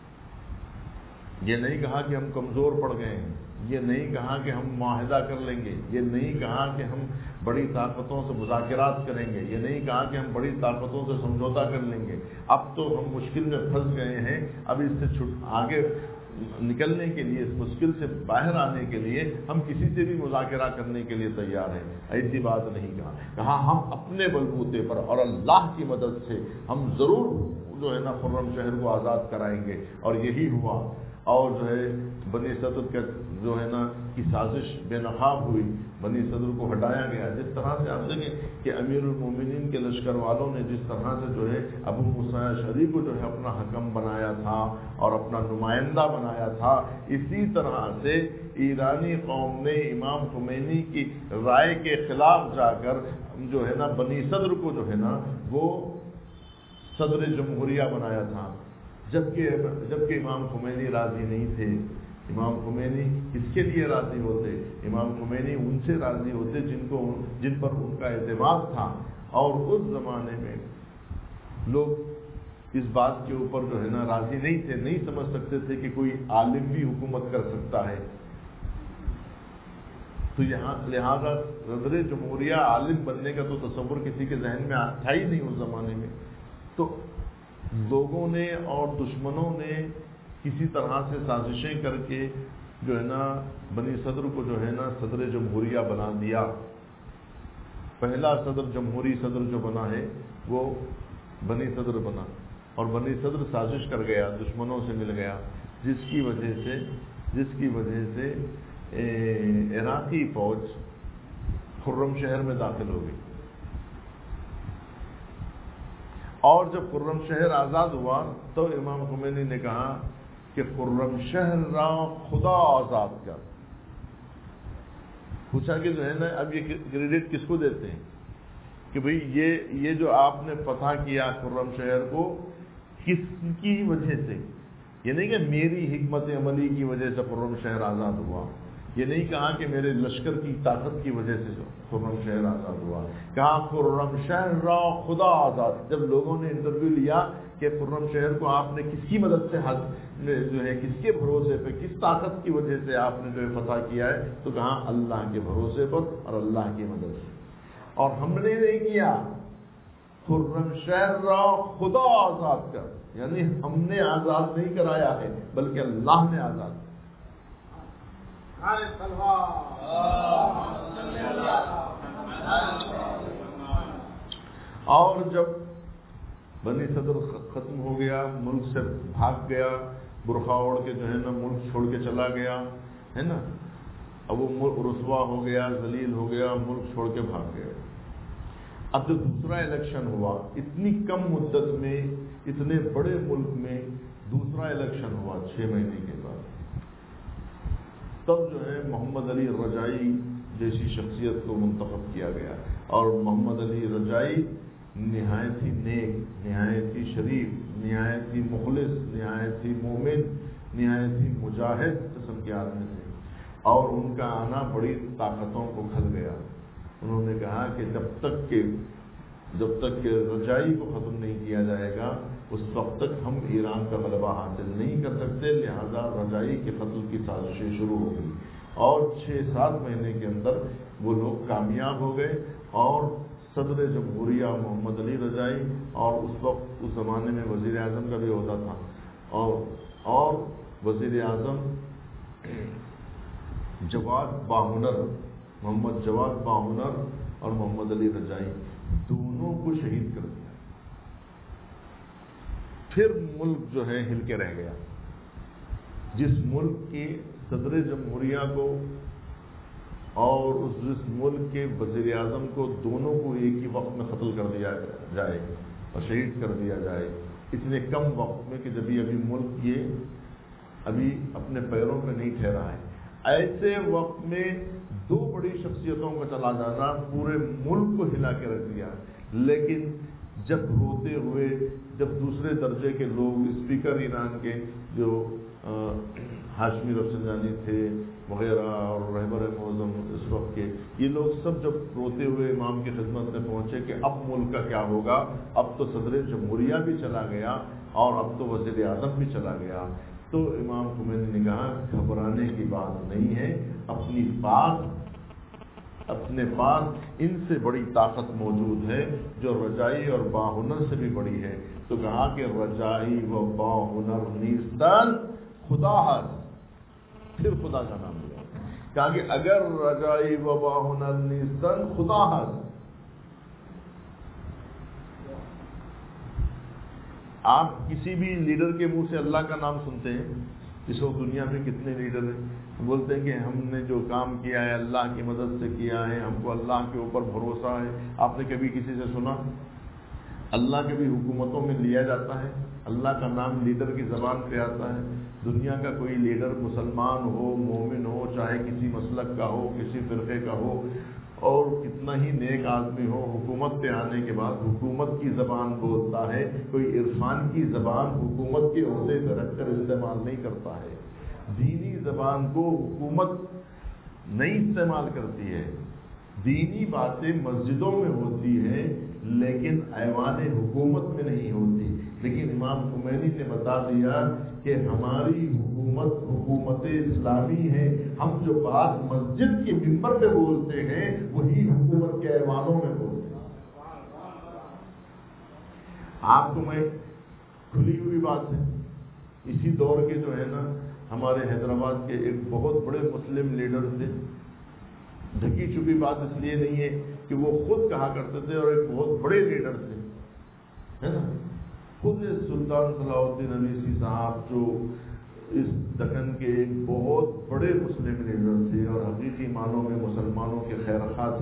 یہ نہیں کہا کہ ہم کمزور پڑ گئے ہیں، یہ نہیں کہا کہ ہم معاہدہ کر لیں گے، یہ نہیں کہا کہ ہم بڑی طاقتوں سے مذاکرات کریں گے، یہ نہیں کہا کہ ہم بڑی طاقتوں سے سمجھوتا کر لیں گے. اب تو ہم مشکل میں پھنس گئے ہیں، اب اس سے چھٹ آگے نکلنے کے لیے، اس مشکل سے باہر آنے کے لیے ہم کسی سے بھی مذاکرہ کرنے کے لیے تیار ہیں. ایسی بات نہیں کہا، کہا ہم اپنے بلبوتے پر اور اللہ کی مدد سے ہم ضرور جو ہے نا خرم شہر کو آزاد کرائیں گے. اور یہی ہوا، اور جو ہے بنی صدر کا جو ہے نا کی سازش بے نقاب ہوئی، بنی صدر کو ہٹایا گیا. جس طرح سے آپ دیکھیں کہ امیر المومنین کے لشکر والوں نے جس طرح سے جو ہے ابو موسیٰ اشعری کو جو ہے اپنا حکم بنایا تھا اور اپنا نمائندہ بنایا تھا، اسی طرح سے ایرانی قوم نے امام خمینی کی رائے کے خلاف جا کر جو ہے نا بنی صدر کو جو ہے نا وہ صدر جمہوریہ بنایا تھا. جبکہ جبکہ امام خمینی راضی نہیں تھے. امام خمینی کس کے لیے راضی ہوتے؟ امام خمینی ان سے راضی ہوتے جن کو جن پر ان کا اعتماد تھا. اور اس زمانے میں لوگ اس بات کے اوپر جو ہے نا راضی نہیں تھے، نہیں سمجھ سکتے تھے کہ کوئی عالم بھی حکومت کر سکتا ہے. تو یہاں لہذا صدر جمہوریہ عالم بننے کا تو تصور کسی کے ذہن میں تھا ہی نہیں اس زمانے میں. تو لوگوں نے اور دشمنوں نے کسی طرح سے سازشیں کر کے جو ہے نا بنی صدر کو جو ہے نا صدر جمہوریہ بنا دیا. پہلا صدر جمہوری صدر جو بنا ہے وہ بنی صدر بنا، اور بنی صدر سازش کر گیا، دشمنوں سے مل گیا، جس کی وجہ سے جس کی وجہ سے عراقی فوج خرم شہر میں داخل ہو گئی. اور جب خرم شہر آزاد ہوا تو امام خمینی نے کہا کہ خرم شہر را خدا آزاد کر. پوچھا کہ جو ہے نا اب یہ کریڈٹ کس کو دیتے ہیں کہ بھئی یہ یہ جو آپ نے فتح کیا خرم شہر کو کس کی وجہ سے؟ یہ نہیں کہ میری حکمت عملی کی وجہ سے خرم شہر آزاد ہوا، یہ نہیں کہا کہ میرے لشکر کی طاقت کی وجہ سے خرم شہر آزاد ہوا، کہا خرم شہر را خدا آزاد. جب لوگوں نے انٹرویو لیا کہ خرم شہر کو آپ نے کس کی مدد سے جو ہے کس کے بھروسے پہ کس طاقت کی وجہ سے آپ نے جو ہے فتح کیا ہے، تو کہا اللہ کے بھروسے پر اور اللہ کی مدد سے. اور ہم نے نہیں کیا، خرم شہر را خدا آزاد کر، یعنی ہم نے آزاد نہیں کرایا ہے بلکہ اللہ نے آزاد. اور جب بنی صدر ختم ہو گیا، ملک سے بھاگ گیا، برقع اوڑھ کے جو ہے نا ملک چھوڑ کے چلا گیا ہے نا، اب وہ ملک رسوا ہو گیا، ذلیل ہو گیا، ملک چھوڑ کے بھاگ گیا. اب جو دوسرا الیکشن ہوا، اتنی کم مدت میں اتنے بڑے ملک میں دوسرا الیکشن ہوا چھ مہینے کے بعد، تب جو ہے محمد علی رجائی جیسی شخصیت کو منتخب کیا گیا. اور محمد علی رجائی نہایت ہی نیک، نہایت ہی شریف، نہایت ہی مخلص، نہایت ہی مومن، نہایت ہی مجاہد قسم کے آدمی تھے. اور ان کا آنا بڑی طاقتوں کو کھل گیا. انہوں نے کہا کہ جب تک کہ جب تک کہ رجائی کو ختم نہیں کیا جائے گا اس وقت تک ہم ایران کا غلبہ حاصل نہیں کر سکتے، لہذا رجائی کے قتل کی سازشیں شروع ہو گئی. اور چھ سات مہینے کے اندر وہ لوگ کامیاب ہو گئے اور صدر جمہوریہ محمد علی رجائی، اور اس وقت اس زمانے میں وزیر اعظم کا بھی عہدہ تھا، اور اور وزیر اعظم جواد باہنر، محمد جواد باہنر اور محمد علی رجائی دونوں کو شہید کر دیا. پھر ملک جو ہے ہل کے رہ گیا. جس ملک کے صدر جمہوریہ کو اور اس جس ملک کے وزیر اعظم کو دونوں کو ایک ہی وقت میں قتل کر دیا جائے اور شہید کر دیا جائے اتنے کم وقت میں کہ جبھی ابھی ملک یہ ابھی اپنے پیروں پہ نہیں ٹھہرا ہے، ایسے وقت میں دو بڑی شخصیتوں کا چلا جانا پورے ملک کو ہلا کے رکھ دیا. لیکن جب روتے ہوئے جب دوسرے درجے کے لوگ اسپیکر ایران کے جو ہاشمی رفسنجانی تھے وغیرہ اور رہبر معظم اس وقت کے، یہ لوگ سب جب روتے ہوئے امام کی خدمت میں پہنچے کہ اب ملک کا کیا ہوگا، اب تو صدر جمہوریہ بھی چلا گیا اور اب تو وزیر اعظم بھی چلا گیا، تو امام خمینی نے کہا گھبرانے کی بات نہیں ہے، اپنی پاس اپنے پاس ان سے بڑی طاقت موجود ہے جو رجائی اور باہنر سے بھی بڑی ہے. تو کہا کہ رجائی و باہنر نیستن خدا ہر، پھر خدا کا نام لیا. کہا کہ اگر رجائی و باہنر نیستن خدا ہر، آپ کسی بھی لیڈر کے منہ سے اللہ کا نام سنتے ہیں، اس وقت دنیا میں کتنے لیڈر ہیں بولتے ہیں کہ ہم نے جو کام کیا ہے اللہ کی مدد سے کیا ہے، ہم کو اللہ کے اوپر بھروسہ ہے. آپ نے کبھی کسی سے سنا؟ اللہ کے بھی حکومتوں میں لیا جاتا ہے، اللہ کا نام لیڈر کی زبان پہ آتا ہے. دنیا کا کوئی لیڈر مسلمان ہو، مومن ہو، چاہے کسی مسلک کا ہو، کسی فرقے کا ہو، اور کتنا ہی نیک آدمی ہو، حکومت پہ آنے کے بعد حکومت کی زبان بولتا ہے. کوئی عرفان کی زبان حکومت کے عہدے پہ رکھ کر استعمال نہیں کرتا ہے. دینی زبان کو حکومت نہیں استعمال کرتی ہے. دینی باتیں مسجدوں میں ہوتی ہیں لیکن ایوان حکومت میں نہیں ہوتی. لیکن امام خمینی نے بتا دیا کہ ہماری حکومت حکومت اسلامی ہے. ہم جو بات مسجد کے ممبر پہ بولتے ہیں وہی حکومت کے ایوانوں میں بولتے ہیں. آپ کو میں کھلی ہوئی بات ہے، اسی دور کے جو ہے نا ہمارے حیدرآباد کے ایک بہت بڑے مسلم لیڈر تھے. ڈھکی چھپی بات اس لیے نہیں ہے کہ وہ خود کہا کرتے تھے اور ایک بہت بڑے لیڈر تھے، ہے نا. خود سلطان صلاح الدین اویسی صاحب جو اس دکن کے ایک بہت بڑے مسلم لیڈر تھے اور حقیقی معنوں میں مسلمانوں کے خیر خواہ تھے،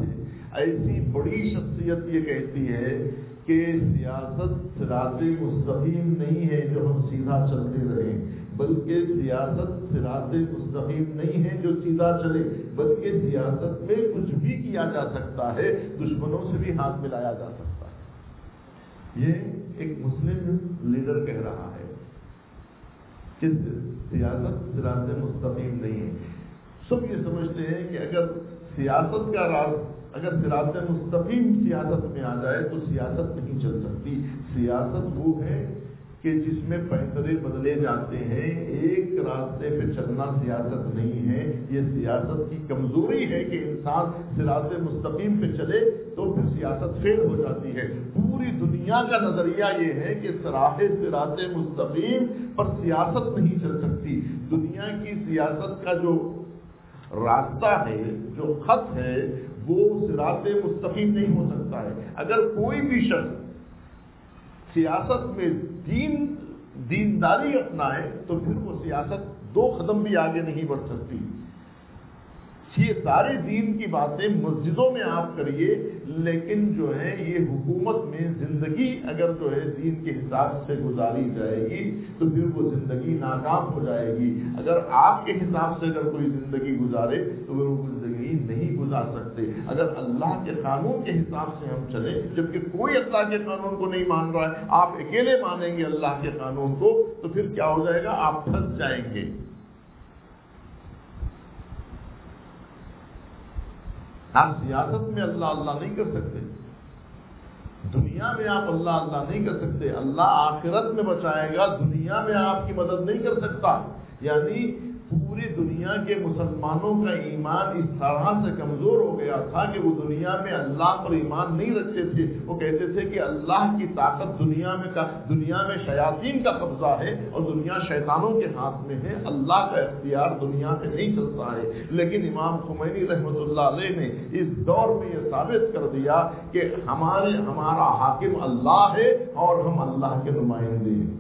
ایسی بڑی شخصیت یہ کہتی ہے کہ سیاست صراط مستقیم نہیں ہے جو ہم سیدھا چلتے رہیں، بلکہ سیاست صراط مستقیم نہیں ہے جو سیدھا چلے، بلکہ سیاست میں کچھ بھی کیا جا سکتا ہے، دشمنوں سے بھی ہاتھ ملایا جا سکتا ہے۔ یہ ایک مسلم لیڈر کہہ رہا ہے کہ سیاست صراط مستقیم نہیں ہے۔ سب یہ سمجھتے ہیں کہ اگر سیاست کا راز اگر صراط مستقیم سیاست میں آ جائے تو سیاست نہیں چل سکتی۔ سیاست وہ ہے کہ جس میں فیصلے بدلے جاتے ہیں، ایک راستے پہ چلنا سیاست نہیں ہے۔ یہ سیاست کی کمزوری ہے کہ انسان صراط مستقیم پہ چلے تو پھر سیاست فیل ہو جاتی ہے۔ پوری دنیا کا نظریہ یہ ہے کہ صراط مستقیم پر سیاست نہیں چل سکتی۔ دنیا کی سیاست کا جو راستہ ہے، جو خط ہے، وہ صراط مستقیم نہیں ہو سکتا ہے۔ اگر کوئی بھی شخص سیاست میں دین دینداری اپنائے تو پھر وہ سیاست دو قدم بھی آگے نہیں بڑھ سکتی۔ یہ سارے دین کی باتیں مسجدوں میں آپ کریے، لیکن جو ہے یہ حکومت میں زندگی اگر جو ہے دین کے حساب سے گزاری جائے گی تو پھر وہ زندگی ناکام ہو جائے گی۔ اگر آپ کے حساب سے اگر کوئی زندگی گزارے تو وہ زندگی نہیں گزار سکتے۔ اگر اللہ کے قانون کے حساب سے ہم چلیں، جبکہ کوئی اللہ کے قانون کو نہیں مان رہا ہے، آپ اکیلے مانیں گے اللہ کے قانون کو، تو پھر کیا ہو جائے گا؟ آپ پھنس جائیں گے۔ آپ سیاست میں اللہ اللہ نہیں کر سکتے، دنیا میں آپ اللہ اللہ نہیں کر سکتے، اللہ آخرت میں بچائے گا، دنیا میں آپ کی مدد نہیں کر سکتا۔ یعنی پوری دنیا کے مسلمانوں کا ایمان اس طرح سے کمزور ہو گیا تھا کہ وہ دنیا میں اللہ پر ایمان نہیں رکھتے تھے۔ وہ کہتے تھے کہ اللہ کی طاقت دنیا میں کا دنیا میں شیاطین کا قبضہ ہے اور دنیا شیطانوں کے ہاتھ میں ہے، اللہ کا اختیار دنیا میں نہیں چلتا ہے۔ لیکن امام خمینی رحمۃ اللہ علیہ نے اس دور میں یہ ثابت کر دیا کہ ہمارے ہمارا حاکم اللہ ہے اور ہم اللہ کے نمائندے ہیں۔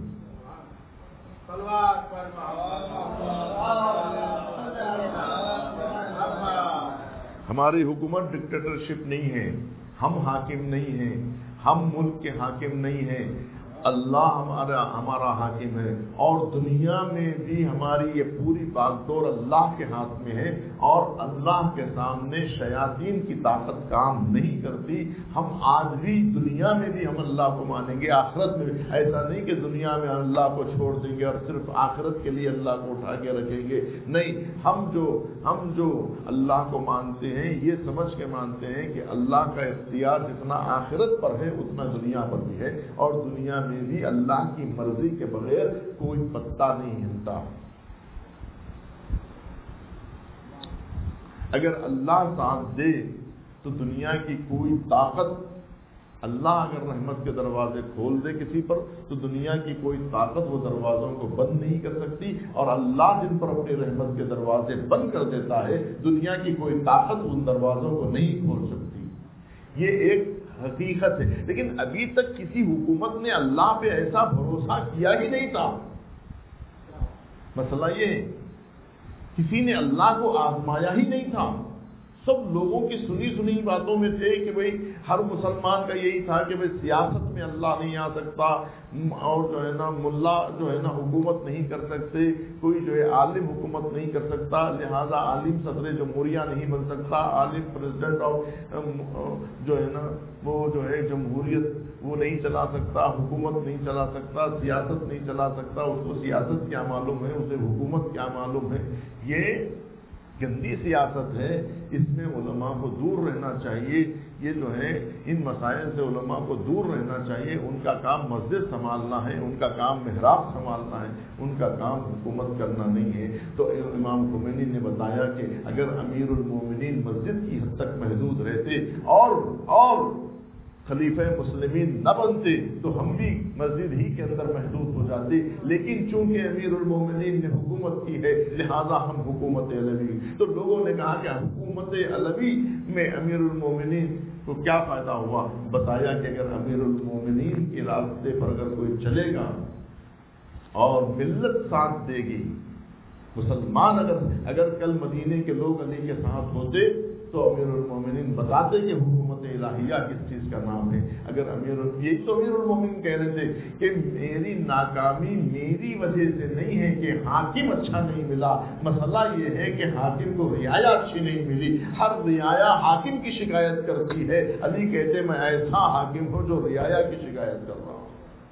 ہماری حکومت ڈکٹیٹرشپ نہیں ہے، ہم حاکم نہیں ہیں، ہم ملک کے حاکم نہیں ہیں، اللہ ہمارا ہمارا حاکم ہے، اور دنیا میں بھی ہماری یہ پوری باغدور اللہ کے ہاتھ میں ہے، اور اللہ کے سامنے شیاطین کی طاقت کام نہیں کرتی۔ ہم آج بھی دنیا میں بھی ہم اللہ کو مانیں گے، آخرت میں بھی۔ ایسا نہیں کہ دنیا میں اللہ کو چھوڑ دیں گے اور صرف آخرت کے لیے اللہ کو اٹھا کے رکھیں گے، نہیں۔ ہم جو ہم جو اللہ کو مانتے ہیں یہ سمجھ کے مانتے ہیں کہ اللہ کا اختیار جتنا آخرت پر ہے اتنا دنیا پر بھی ہے، اور دنیا میں بھی اللہ کی مرضی کے بغیر کوئی پتا نہیں ہلتا۔ اگر اللہ ساتھ دے تو دنیا کی کوئی طاقت، اللہ اگر رحمت کے دروازے کھول دے کسی پر تو دنیا کی کوئی طاقت وہ دروازوں کو بند نہیں کر سکتی، اور اللہ جن پر اپنی رحمت کے دروازے بند کر دیتا ہے دنیا کی کوئی طاقت ان دروازوں کو نہیں کھول سکتی۔ یہ ایک حقیقت ہے، لیکن ابھی تک کسی حکومت نے اللہ پہ ایسا بھروسہ کیا ہی نہیں تھا۔ مسئلہ یہ ہے کسی نے اللہ کو آزمایا ہی نہیں تھا۔ سب لوگوں کی سنی سنی باتوں میں تھے کہ بھئی ہر مسلمان کا یہی تھا کہ بھئی سیاست میں اللہ نہیں آ سکتا، اور جو ہے نا ملا جو ہے نا حکومت نہیں کر سکتے، کوئی جو ہے عالم حکومت نہیں کر سکتا، لہذا عالم صدر جمہوریہ نہیں بن سکتا، عالم پریزیڈنٹ آف جو ہے نا وہ جو ہے جمہوریت وہ نہیں چلا سکتا، حکومت نہیں چلا سکتا، سیاست نہیں چلا سکتا، اس کو سیاست کیا معلوم ہے، اسے حکومت کیا معلوم ہے۔ یہ گندی سیاست ہے، اس میں علماء کو دور رہنا چاہیے۔ یہ جو ہے ان مسائل سے علماء کو دور رہنا چاہیے۔ ان کا کام مسجد سنبھالنا ہے، ان کا کام محراب سنبھالنا ہے، ان کا کام حکومت کرنا نہیں ہے۔ تو امام خمینی نے بتایا کہ اگر امیر المومنین مسجد کی حد تک محدود رہتے اور اور خلیفہ مسلمین نہ بنتے تو ہم بھی مسجد ہی کے اندر محدود ہو جاتے، لیکن چونکہ امیر المومنین نے حکومت کی ہے لہذا ہم حکومت علوی۔ تو لوگوں نے کہا کہ حکومت علوی میں امیر المومنین کو کیا فائدہ ہوا؟ بتایا کہ اگر امیر المومنین کے راستے پر اگر کوئی چلے گا اور ملت ساتھ دے گی، مسلمان اگر اگر کل مدینے کے لوگ علی کے ساتھ ہوتے تو امیر المومنین بتاتے کہ حکومت الہیہ کس چیز کا نام ہے. اگر امیر یہی تو امیر المومنین کہہ رہے تھے کہ میری ناکامی میری وجہ سے نہیں ہے کہ حاکم اچھا نہیں ملا، مسئلہ یہ ہے کہ حاکم کو رعایا اچھی نہیں ملی. ہر رعایا حاکم کی شکایت کرتی ہے. علی کہتے میں ایسا حاکم ہوں جو رعایا کی شکایت کر رہا ہوں.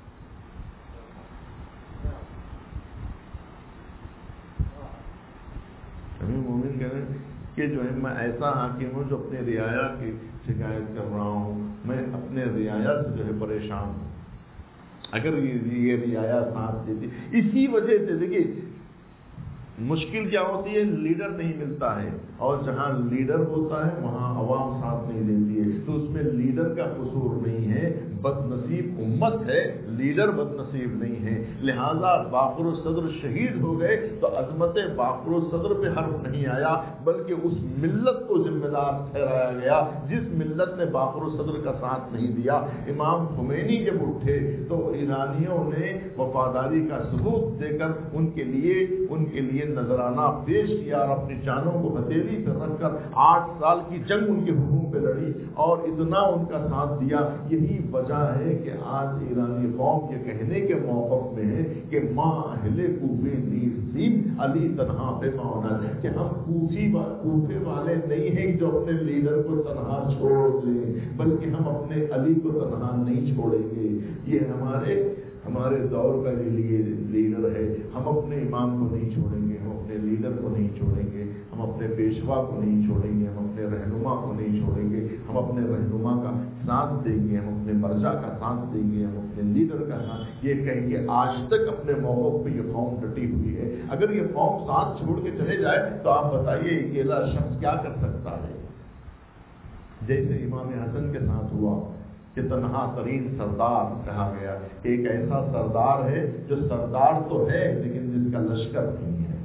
امیر مومن کہہ رہے ہیں کہ جو ہے میں ایسا حاکم ہوں جو اپنے رعایا کی شکایت کر رہا ہوں، میں اپنے رعایا سے جو ہے پریشان ہوں. اگر یہ رعایا ساتھ دیتی، اسی وجہ سے دیکھیے مشکل کیا ہوتی ہے، لیڈر نہیں ملتا ہے، اور جہاں لیڈر ہوتا ہے وہاں عوام ساتھ نہیں دیتی ہے. تو اس میں لیڈر کا قصور نہیں ہے، بد نصیب امت ہے، لیڈر بد نصیب نہیں ہے. لہذا باقر الصدر شہید ہو گئے تو عظمت باقر الصدر پہ حرف نہیں آیا، بلکہ اس ملت کو ذمہ دار ٹھہرایا گیا جس ملت نے باقر الصدر کا ساتھ نہیں دیا. امام خمینی جب اٹھے تو ایرانیوں نے وفاداری کا ثبوت دے کر ان کے لیے ان کے لیے نذرانہ پیش کیا اور اپنی جانوں کو ہتھیلی پہ رکھ کر آٹھ سال کی جنگ ان کے حکم پہ لڑی اور اتنا ان کا ساتھ دیا. یہی وجہ ہے کہ آج ایرانی قوم یہ کہنے کے موقف میں ہے کہ ماں اہل کوفے نیستیم علی تنہا پہ معاونت، کہ ہم کوفی کوفے والے نہیں ہیں جو اپنے لیڈر کو تنہا چھوڑ دیں، بلکہ ہم اپنے علی کو تنہا نہیں چھوڑیں گے. یہ ہمارے ہمارے دور کا لیے لیڈر ہے. ہم اپنے امام کو نہیں چھوڑیں گے، ہم اپنے لیڈر کو نہیں چھوڑیں گے، ہم اپنے پیشوا کو نہیں چھوڑیں گے، ہم اپنے رہنما کو نہیں چھوڑیں گے، ہم اپنے رہنما کا ساتھ دیں گے، ہم اپنے مرجع کا ساتھ دیں گے، ہم اپنے لیڈر کا ساتھ. یہ کہیں گے آج تک اپنے موقف پہ یہ قوم ڈٹی ہوئی ہے. اگر یہ قوم ساتھ چھوڑ کے چلے جائے تو آپ بتائیے اکیلا شخص کیا کر سکتا ہے. جیسے امام حسن کے ساتھ ہوا کہ تنہا ترین سردار کہا گیا، ایک ایسا سردار ہے جو سردار تو ہے لیکن جس کا لشکر نہیں ہے،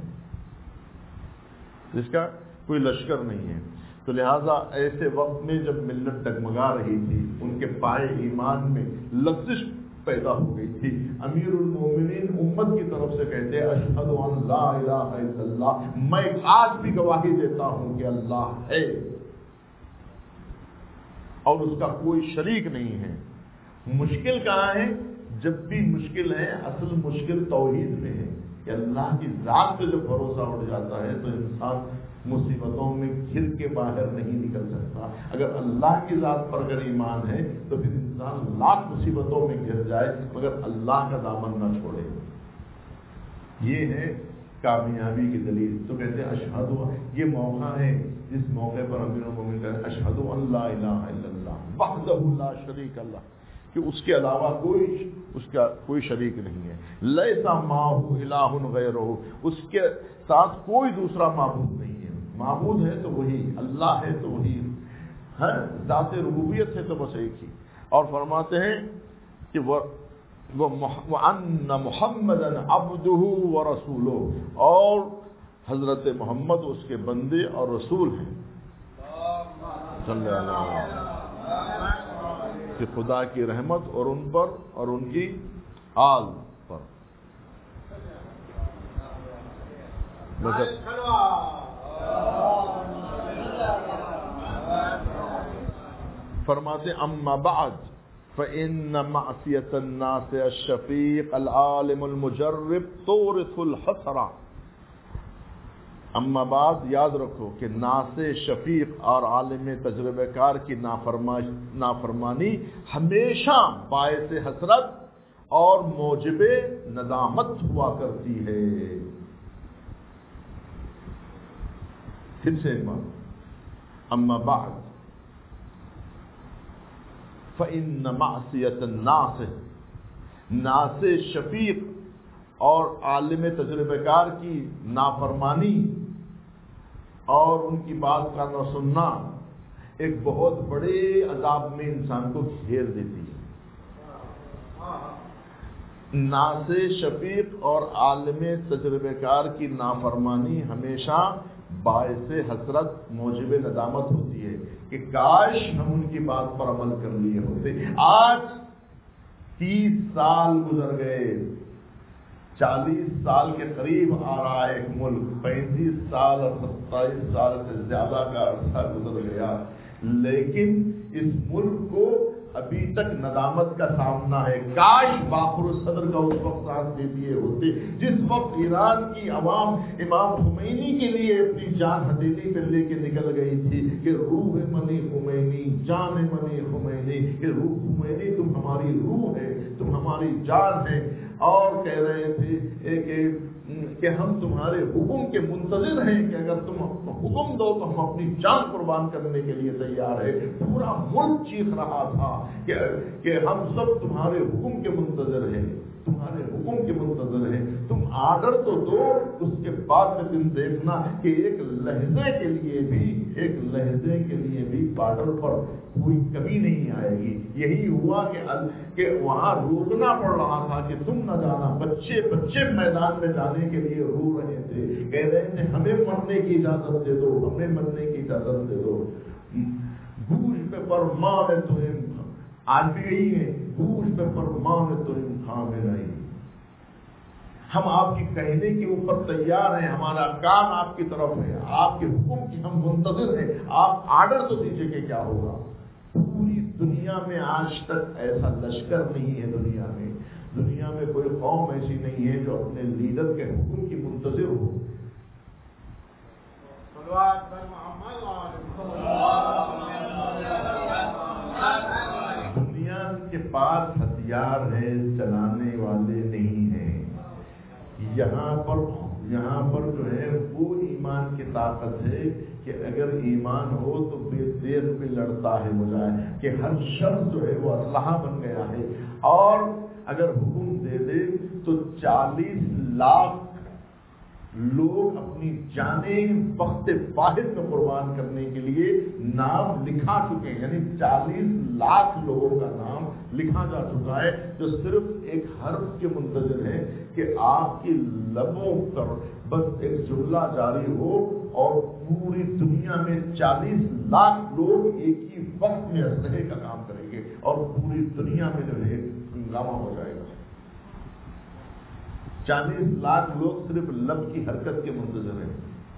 جس کا کوئی لشکر نہیں ہے. تو لہذا ایسے وقت میں جب ملت ڈگمگا رہی تھی، ان کے پائے ایمان میں لغزش پیدا ہو گئی تھی، امیر المومنین امت کی طرف سے کہتے اشہد ان لا الہ الا اللہ، میں آج بھی گواہی دیتا ہوں کہ اللہ ہے اور اس کا کوئی شریک نہیں ہے. مشکل کہاں ہے؟ جب بھی مشکل ہے اصل مشکل توحید میں ہے کہ اللہ کی ذات پہ جب بھروسہ اٹھ جاتا ہے تو انسان مصیبتوں میں گھر کے باہر نہیں نکل سکتا. اگر اللہ کی ذات پر اگر ایمان ہے تو پھر انسان لاکھ مصیبتوں میں گھر جائے مگر اللہ کا دامن نہ چھوڑے. یہ ہے کامیابی کی دلیل. تو کہتے ہیں اشہد، یہ موقع ہے جس موقع پر امیر المومنین کہتے ہیں اشہد ان لا الہ الا اللہ وحدہ لا شریک اللہ، کہ اس کے علاوہ کوئی اس کا کوئی شریک نہیں ہے. لیس معہ الہ غیرہ، اس کے ساتھ کوئی دوسرا معبود نہیں ہے. معبود ہے تو وہی، اللہ ہے تو وہی ہے، ذات ربوبیت ہے تو بس ایک ہی. اور فرماتے ہیں کہ وہ وَأَنَّ مُحَمَّدًا عَبْدُهُ وَرَسُولُهُ، اور حضرت محمد اس کے بندے اور رسول ہیں. صلی اللہ علیہ وسلم کہ خدا کی رحمت اور ان پر اور ان کی آل پر. فرماتے اما بعد فإن معصية الناس الشفيق العالم المجرب تورث الحسرة. اما بعد یاد رکھو کہ ناس شفیق اور عالم تجربہ کار کی نافرمانی ہمیشہ باعث حسرت اور موجب ندامت ہوا کرتی ہے. پھر سے ایک بات، اما بعد فإن معصیت الناس، ناس شفیق اور عالم تجربہ کار کی نافرمانی اور ان کی بات کا نہ سننا ایک بہت بڑے عذاب میں انسان کو گھیر دیتی ہے. ناس شفیق اور عالم تجربہ کار کی نافرمانی ہمیشہ باعث حسرت موجب ندامت ہوتی ہے کہ کاش ہم ان کی بات پر عمل کر لیے ہوتے. آج تیس سال گزر گئے چالیس سال کے قریب آ رہا ہے ایک ملک، پینتیس سال اور ستائیس سال سے زیادہ کا عرصہ گزر گیا، لیکن اس ملک کو ابھی تک ندامت کا سامنا ہے۔ کاش باخر صدر کا اس وقت ساتھ دے دیے ہوتے جس وقت ایران کی عوام امام خمینی کے لیے اپنی جان ہتھیلی پہ لے کے نکل گئی تھی کہ روح منی خمینی، جان منی خمینی، کہ روح خمینی تم ہماری روح ہے، تم ہماری جان ہے، اور کہہ رہے تھے کہ کہ ہم تمہارے حکم کے منتظر ہیں کہ اگر تم حکم دو تو ہم اپنی جان قربان کرنے کے لیے تیار ہے۔ پورا ملک چیخ رہا تھا کہ کہ ہم سب تمہارے حکم کے منتظر ہیں، تمہارے حکم کے منتظر ہیں، تم آرڈر تو دو، اس کے بعد میں تم دیکھنا کہ ایک لہجے کے لیے بھی ایک لہجے کے لیے بھی بارڈر پر کوئی کمی نہیں آئے گی۔ یہی ہوا کہ کہ وہاں روکنا پڑ رہا تھا کہ تم نہ جانا، بچے بچے میدان میں جانے کے لیے رو رہے تھے، کہہ رہے تھے ہمیں مرنے کی اجازت دے دو، ہمیں مرنے کی اجازت دے دو۔ گوش پہ فرمان تمہیں آج بھی یہی ہے، گوش پہ فرمان تمہیں تھامے نہیں، ہم آپ کی کہنے کے اوپر تیار ہیں، ہمارا کام آپ کی طرف ہے، آپ کے حکم کی ہم منتظر ہیں، آپ آرڈر تو دیجیے کہ کیا ہوگا۔ پوری دنیا میں آج تک ایسا لشکر نہیں ہے، دنیا میں دنیا میں کوئی قوم ایسی نہیں ہے جو اپنے لیڈر کے حکم کی منتظر ہو۔ دنیا کے پاس ہتھیار ہے، چلانے والے نہیں ہیں۔ یہاں پر یہاں پر جو ہے وہ ایمان کی طاقت ہے کہ اگر ایمان ہو تو بے دیر پہ لڑتا ہے مجائے، کہ ہر شخص جو ہے وہ اسلحہ بن گیا ہے، اور اگر حکم دے دے تو چالیس لاکھ لوگ اپنی جانیں وقت واحد میں قربان کرنے کے لیے نام لکھا چکے ہیں، یعنی چالیس لاکھ لوگوں کا نام لکھا جا چکا ہے، جو صرف ایک حرف کے منتظر ہیں کہ آپ کی لبوں پر بس ایک جملہ جاری ہو اور پوری دنیا میں چالیس لاکھ لوگ ایک ہی وقت میں اسلحے کا کام کریں گے اور پوری دنیا میں جو ہے ہنگامہ ہو جائے گا۔ چالیس لاکھ لوگ صرف لب کی حرکت کے منتظر ہیں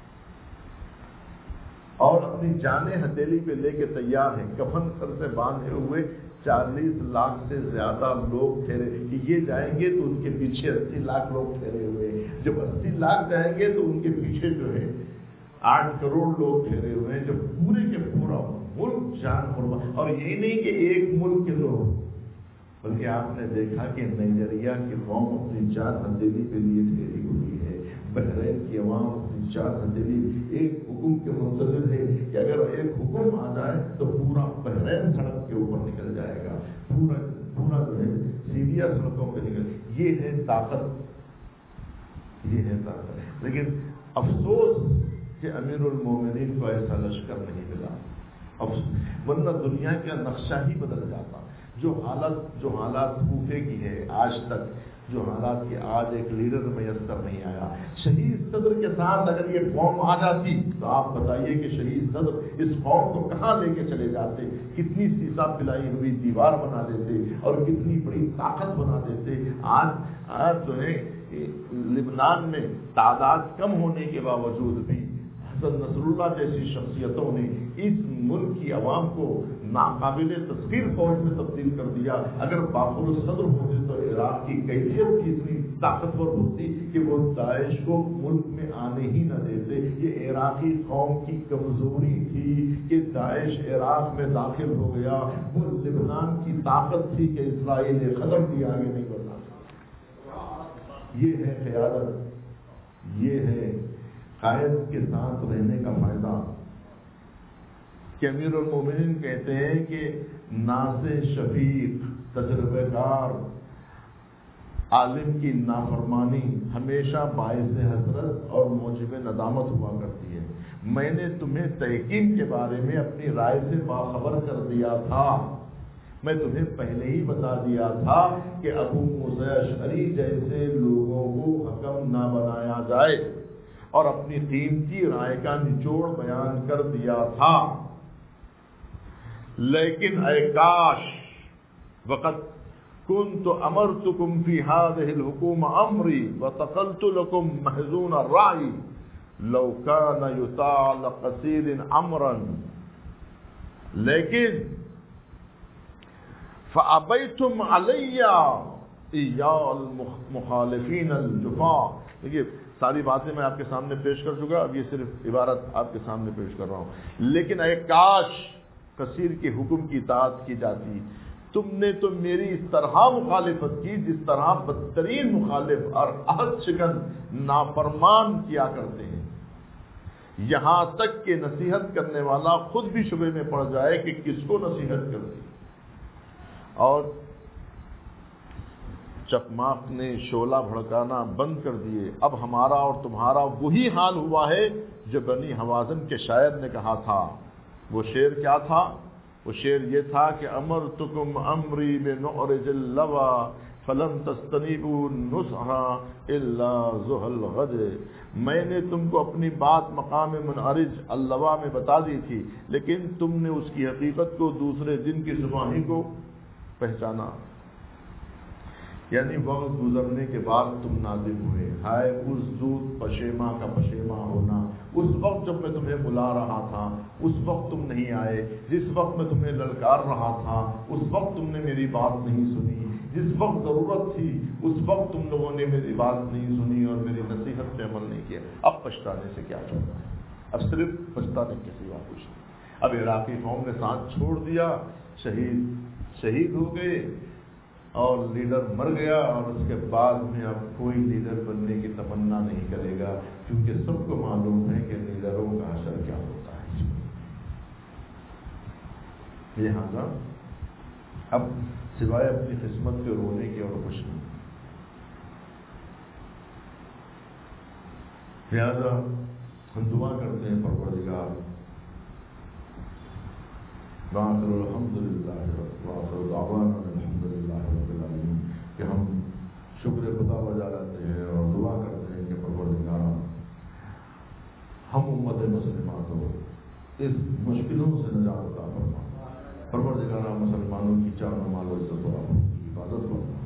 اور اپنی جانیں ہتھیلی پہ لے کے تیار ہیں، کفن سر سے باندھے ہوئے چالیس لاکھ سے زیادہ لوگ ٹھہرے، یہ جائیں گے تو ان کے پیچھے اسی لاکھ لوگ ٹھہرے ہوئے ہیں، جب اسی لاکھ جائیں گے تو ان کے پیچھے جو ہے آٹھ کروڑ لوگ ٹھہرے ہوئے ہیں، جو پورے کے پورا ملک جان قربان۔ اور یہی نہیں کہ ایک ملک کے لوگ، بلکہ آپ نے دیکھا کہ نائجیریا کی قوم اپنی جان ہتھیلی پہ لیے ٹھہری ہوئی ہے، بحرین کی عوام اپنی جان ہتھیلی ایک حکم کے منتظر ہے کہ اگر ایک حکم آ جائے تو پورا بحرین سڑک کے اوپر نکل جائے گا، پورا پورا جو ہے سیریا سڑکوں پہ نکل۔ یہ ہے طاقت، یہ ہے طاقت۔ لیکن افسوس کہ امیر المومنین کو ایسا لشکر نہیں ملا، ورنہ دنیا کا نقشہ ہی بدل جاتا۔ جو حالت جو حالات کوفے کی ہے آج تک، جو حالات کی آج ایک لیڈر میسر نہیں آیا، شہید صدر کے ساتھ اگر یہ قوم آ جاتی تو آپ بتائیے کہ شہید صدر اس قوم کو کہاں لے کے چلے جاتے، کتنی سیسا پلائی ہوئی دیوار بنا دیتے اور کتنی بڑی طاقت بنا دیتے۔ آج آج جو ہے لبنان میں تعداد کم ہونے کے باوجود بھی حسن نصر اللہ جیسی شخصیتوں نے اس ملک کی عوام کو ناقابل تصویر فوج میں تبدیل کر دیا۔ اگر باخر صدر ہوتے تو عراق کی کیفیت کی اتنی طاقتور ہوتی کہ وہ داعش کو ملک میں آنے ہی نہ دیتے۔ یہ عراقی قوم کی کمزوری تھی کہ داعش عراق میں داخل ہو گیا، وہ لبنان کی طاقت تھی کہ اسرائیل نے قدم بھی آگے نہیں بڑھنا۔ یہ ہے قیادت، یہ ہے قائد کے ساتھ رہنے کا فائدہ۔ کہ امیر المومنین کہتے ہیں کہ ناز شفیق، تجربہ کار عالم کی نافرمانی ہمیشہ باعث حسرت اور موجب ندامت ہوا کرتی ہے۔ میں نے تمہیں تحقیق کے بارے میں اپنی رائے سے باخبر کر دیا تھا، میں تمہیں پہلے ہی بتا دیا تھا کہ ابو موسیٰ اشعری جیسے لوگوں کو حکم نہ بنایا جائے، اور اپنی قیمتی رائے کا نچوڑ بیان کر دیا تھا۔ لیکن اے کاش وقت كنت أمرتكم في هذه الحكومة أمري وتقلت لكم محزون الرأي لو كان يطاع لقصير أمرا لیکن فأبيتم علي إيا المخالفين الجفا. دیکھیے ساری باتیں میں آپ کے سامنے پیش کر چکا، اب یہ صرف عبارت آپ کے سامنے پیش کر رہا ہوں. لیکن اے کاش کثیر کے حکم کی اطاعت کی جاتی، تم نے تو میری اس طرح مخالفت کی جس طرح بدترین مخالف اور عہد شکن نافرمان کیا کرتے ہیں، یہاں تک کہ نصیحت کرنے والا خود بھی شبے میں پڑ جائے کہ کس کو نصیحت کرتی. اور چکماق نے شعلہ بھڑکانا بند کر دیے. اب ہمارا اور تمہارا وہی حال ہوا ہے جو بنی حوازن کے شاعر نے کہا تھا. وہ شعر کیا تھا؟ وہ شعر یہ تھا کہ امرتکم امری بنعرج اللوا فلم تستنیبوا نصحا الا ذل غد. میں نے تم کو اپنی بات مقام منعرج اللوا میں بتا دی تھی، لیکن تم نے اس کی حقیقت کو دوسرے دن کی صبح ہی کو پہچانا. یعنی وقت گزرنے کے بعد تم نازل ہوئے. ہائے اس زود پشیما کا پشیما ہونا. اس وقت جب میں تمہیں بلا رہا تھا اس وقت تم نہیں آئے. جس وقت میں تمہیں للکار رہا تھا اس وقت تم نے میری بات نہیں سنی. جس وقت ضرورت تھی اس وقت تم لوگوں نے میری بات نہیں سنی اور میری نصیحت پہ عمل نہیں کیا. اب پچھتانے سے کیا چاہتا ہے؟ اب صرف پچھتانے کے سوا کچھ نہیں. اب عراقی قوم نے ساتھ چھوڑ دیا، شہید شہید ہو گئے اور لیڈر مر گیا، اور اس کے بعد میں اب کوئی لیڈر بننے کی تمنا نہیں کرے گا، کیونکہ سب کو معلوم ہے کہ لیڈروں کا اثر کیا ہوتا ہے. لہٰذا اب سوائے اپنی قسمت کے رونے کی اور کچھ نہیں. لہٰذا ہم دعا کرتے ہیں پروردگار وآخر الحمدللہ وآخر دعوانا الحمدللہ رب العالمین، کہ ہم شکر خدا بجا لاتے ہیں اور دعا کرتے ہیں کہ پروردگار ہم امت مسلمہ کو اس مشکلوں سے نجات عطا فرما. پروردگار مسلمانوں کی جان و مال و عزت و حفاظت فرما.